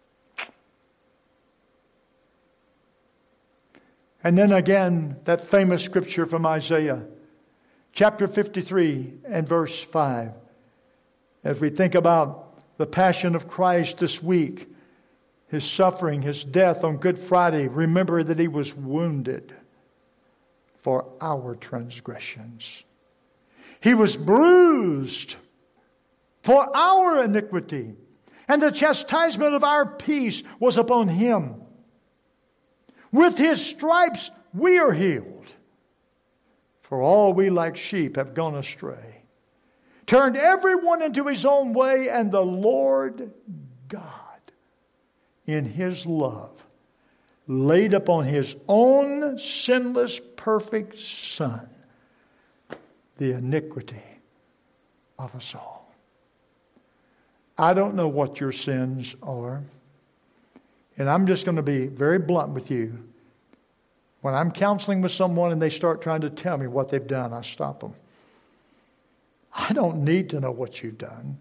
And then again, that famous scripture from Isaiah, chapter 53 and verse 5. As we think about the passion of Christ this week, His suffering, His death on Good Friday, remember that He was wounded for our transgressions. He was bruised for our iniquity, and the chastisement of our peace was upon Him. With His stripes we are healed. For all we like sheep have gone astray, turned everyone into his own way, and the Lord God, in His love, laid upon His own sinless, perfect Son the iniquity of us all. I don't know what your sins are, and I'm just going to be very blunt with you. When I'm counseling with someone and they start trying to tell me what they've done, I stop them. I don't need to know what you've done.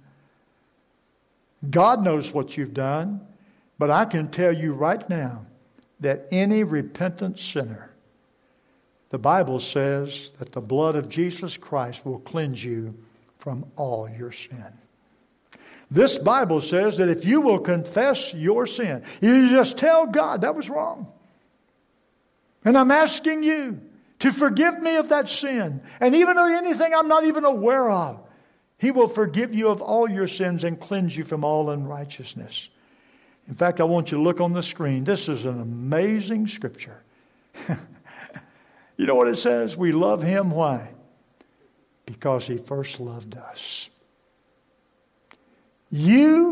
God knows what you've done, but I can tell you right now that any repentant sinner, the Bible says that the blood of Jesus Christ will cleanse you from all your sin. This Bible says that if you will confess your sin, you just tell God that was wrong. And I'm asking you to forgive me of that sin. And even of anything I'm not even aware of, He will forgive you of all your sins and cleanse you from all unrighteousness. In fact, I want you to look on the screen. This is an amazing scripture. You know what it says? We love Him. Why? Because He first loved us. You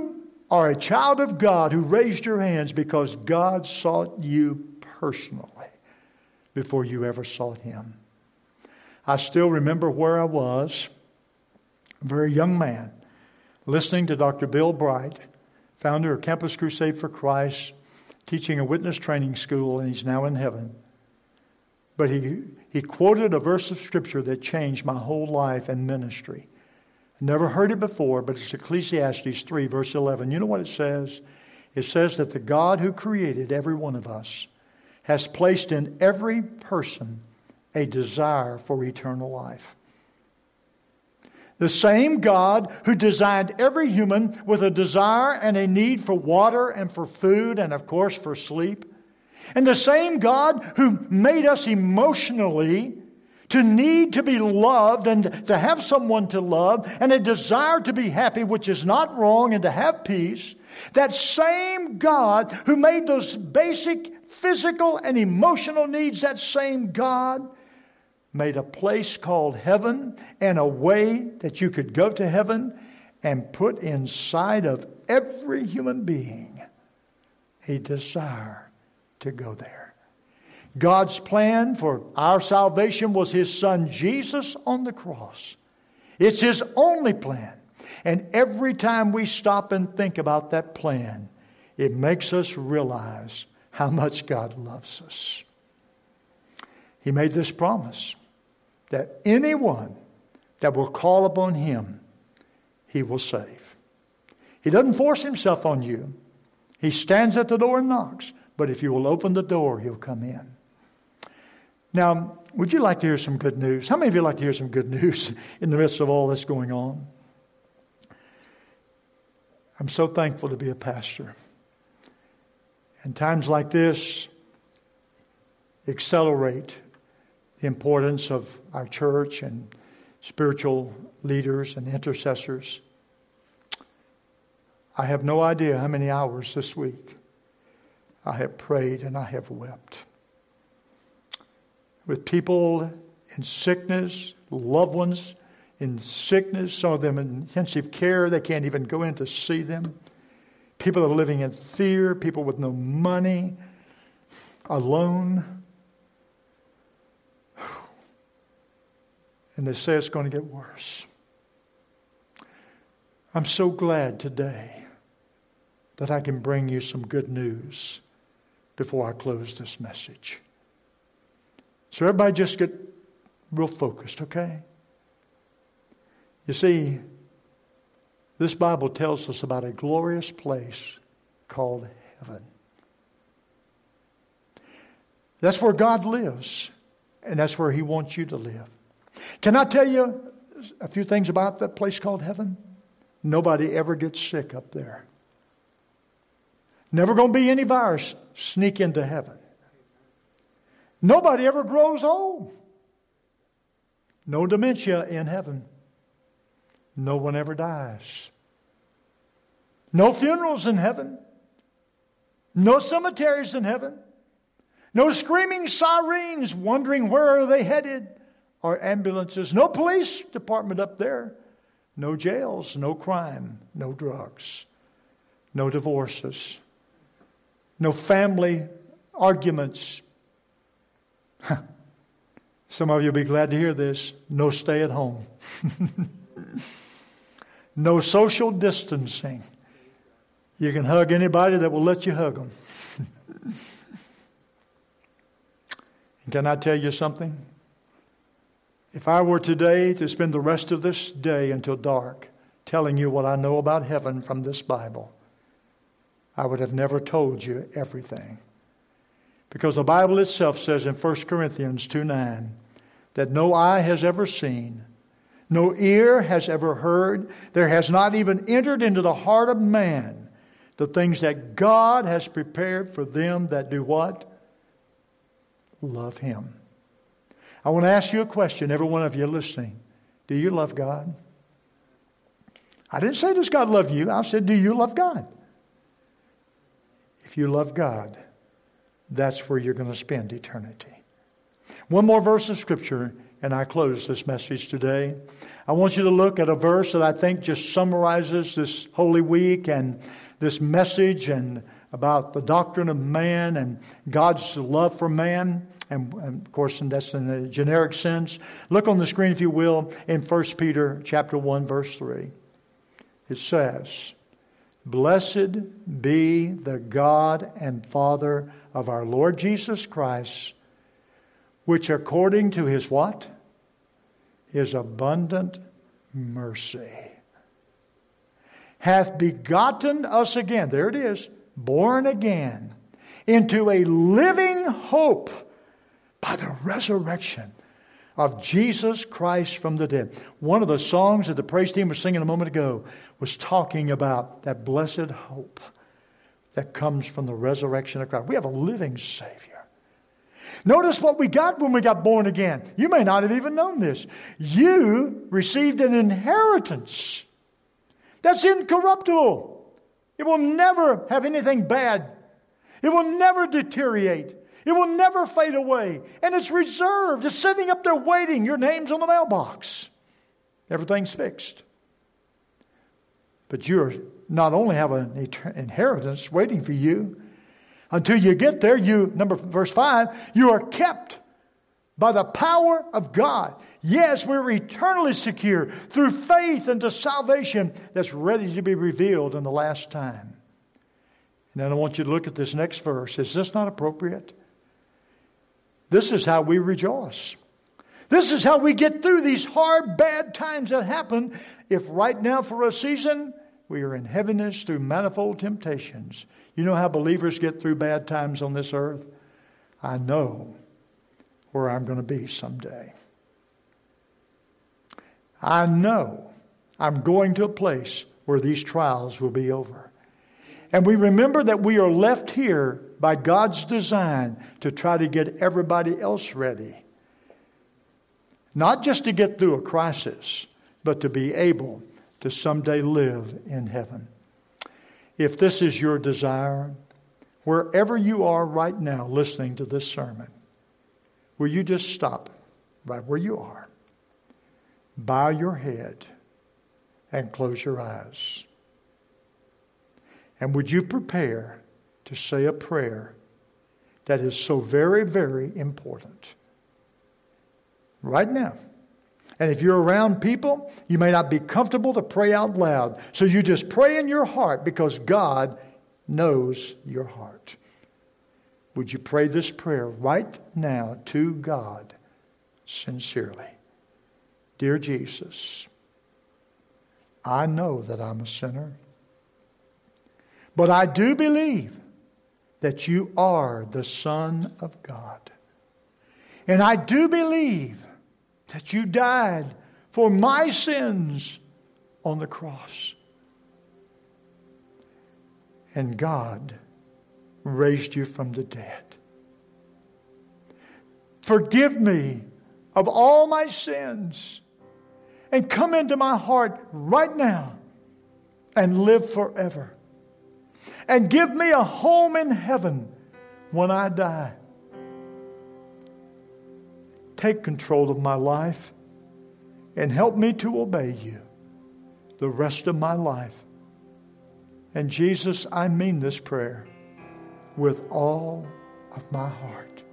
are a child of God who raised your hands because God sought you personally before you ever sought Him. I still remember where I was, a very young man, listening to Dr. Bill Bright, founder of Campus Crusade for Christ, teaching a witness training school, and he's now in heaven. But he quoted a verse of Scripture that changed my whole life and ministry. Never heard it before, but it's Ecclesiastes 3, verse 11. You know what it says? It says that the God who created every one of us has placed in every person a desire for eternal life. The same God who designed every human with a desire and a need for water and for food and, of course, for sleep. And the same God who made us emotionally to need to be loved and to have someone to love and a desire to be happy, which is not wrong, and to have peace. That same God who made those basic physical and emotional needs, that same God made a place called heaven and a way that you could go to heaven and put inside of every human being a desire to go there. God's plan for our salvation was His Son Jesus on the cross. It's His only plan. And every time we stop and think about that plan, it makes us realize how much God loves us. He made this promise that anyone that will call upon Him, He will save. He doesn't force Himself on you. He stands at the door and knocks. But if you will open the door, He'll come in. Now, would you like to hear some good news? How many of you like to hear some good news in the midst of all that's going on? I'm so thankful to be a pastor. And times like this accelerate the importance of our church and spiritual leaders and intercessors. I have no idea how many hours this week I have prayed and I have wept with people in sickness, loved ones in sickness, some of them in intensive care. They can't even go in to see them. People that are living in fear, people with no money, alone. And they say it's going to get worse. I'm so glad today that I can bring you some good news before I close this message. So everybody just get real focused, okay? You see, this Bible tells us about a glorious place called heaven. That's where God lives, and that's where He wants you to live. Can I tell you a few things about that place called heaven? Nobody ever gets sick up there. Never going to be any virus sneak into heaven. Nobody ever grows old. No dementia in heaven. No one ever dies. No funerals in heaven. No cemeteries in heaven. No screaming sirens wondering where are they headed, or ambulances. No police department up there. No jails, no crime, no drugs, no divorces, no family arguments. Some of you will be glad to hear this. No stay at home. No social distancing. You can hug anybody that will let you hug them. And can I tell you something? If I were today to spend the rest of this day until dark telling you what I know about heaven from this Bible, I would have never told you everything. Because the Bible itself says in 1 Corinthians 2:9 that no eye has ever seen, no ear has ever heard, there has not even entered into the heart of man the things that God has prepared for them that do what? Love Him. I want to ask you a question, every one of you listening. Do you love God? I didn't say, does God love you? I said, do you love God? If you love God, that's where you're going to spend eternity. One more verse of Scripture, and I close this message today. I want you to look at a verse that I think just summarizes this Holy Week and this message and about the doctrine of man and God's love for man. And of course, that's in a generic sense. Look on the screen, if you will, in 1 Peter chapter 1, verse 3. It says, "Blessed be the God and Father of our Lord Jesus Christ, which according to His" what? "His abundant mercy hath begotten us again," there it is, born again, "into a living hope by the resurrection of Jesus Christ from the dead." One of the songs that the praise team was singing a moment ago was talking about that blessed hope that comes from the resurrection of Christ. We have a living Savior. Notice what we got when we got born again. You may not have even known this. You received an inheritance that's incorruptible. It will never have anything bad. It will never deteriorate. It will never fade away. And it's reserved. It's sitting up there waiting. Your name's on the mailbox. Everything's fixed. But you not only have an inheritance waiting for you, until you get there, verse 5, you are kept by the power of God. Yes, we're eternally secure through faith into salvation that's ready to be revealed in the last time. And then I want you to look at this next verse. Is this not appropriate? This is how we rejoice. This is how we get through these hard, bad times that happen. If right now for a season, we are in heaviness through manifold temptations. You know how believers get through bad times on this earth? I know where I'm going to be someday. I know I'm going to a place where these trials will be over. And we remember that we are left here by God's design to try to get everybody else ready. Not just to get through a crisis, but to be able to someday live in heaven. If this is your desire, wherever you are right now listening to this sermon, will you just stop right where you are, bow your head, and close your eyes? And would you prepare to say a prayer that is so very, very important right now? And if you're around people, you may not be comfortable to pray out loud. So you just pray in your heart because God knows your heart. Would you pray this prayer right now to God sincerely? Dear Jesus, I know that I'm a sinner. But I do believe that you are the Son of God. And I do believe that you died for my sins on the cross. And God raised you from the dead. Forgive me of all my sins and come into my heart right now and live forever. And give me a home in heaven when I die. Take control of my life and help me to obey you the rest of my life. And Jesus, I mean this prayer with all of my heart.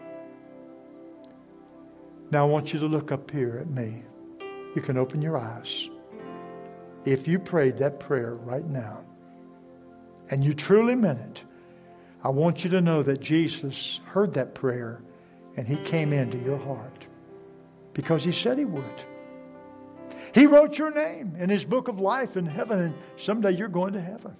Now I want you to look up here at me. You can open your eyes. If you prayed that prayer right now, and you truly meant it, I want you to know that Jesus heard that prayer and He came into your heart because He said He would. He wrote your name in His book of life in heaven, and someday you're going to heaven.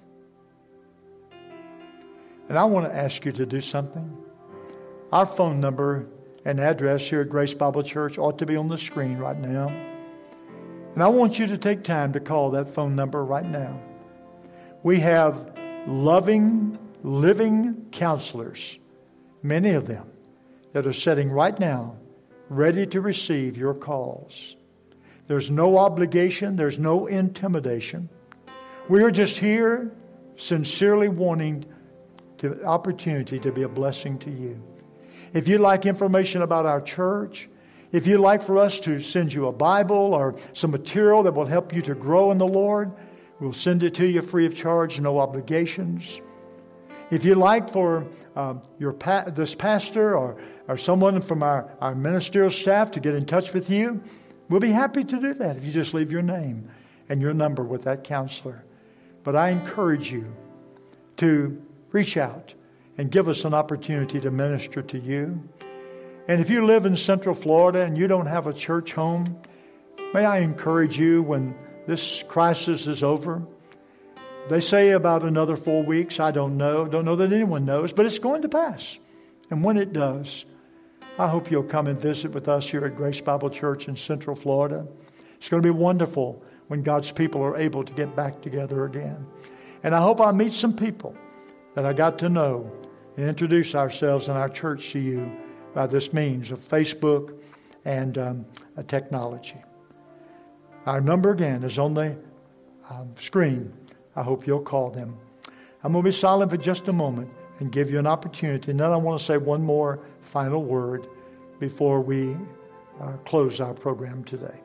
And I want to ask you to do something. Our phone number and address here at Grace Bible Church ought to be on the screen right now. And I want you to take time to call that phone number right now. We have loving, living counselors, many of them, that are sitting right now ready to receive your calls. There's no obligation. There's no intimidation. We are just here sincerely wanting the opportunity to be a blessing to you. If you'd like information about our church, if you'd like for us to send you a Bible or some material that will help you to grow in the Lord, We'll send it to you free of charge, no obligations. If you'd like for this pastor or someone from our ministerial staff to get in touch with you, we'll be happy to do that if you just leave your name and your number with that counselor. But I encourage you to reach out and give us an opportunity to minister to you. And if you live in Central Florida and you don't have a church home, may I encourage you, when this crisis is over, they say about another 4 weeks, I don't know that anyone knows, but it's going to pass. And when it does, I hope you'll come and visit with us here at Grace Bible Church in Central Florida. It's going to be wonderful when God's people are able to get back together again. And I hope I'll meet some people that I got to know and introduce ourselves and our church to you by this means of Facebook and technology. Our number again is on the screen. I hope you'll call them. I'm going to be silent for just a moment and give you an opportunity. And then I want to say one more final word before we close our program today.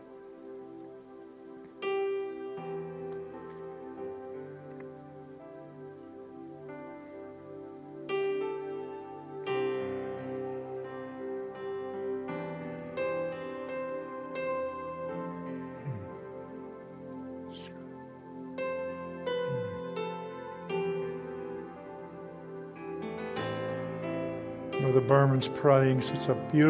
Brother Berman's praying. It's a beautiful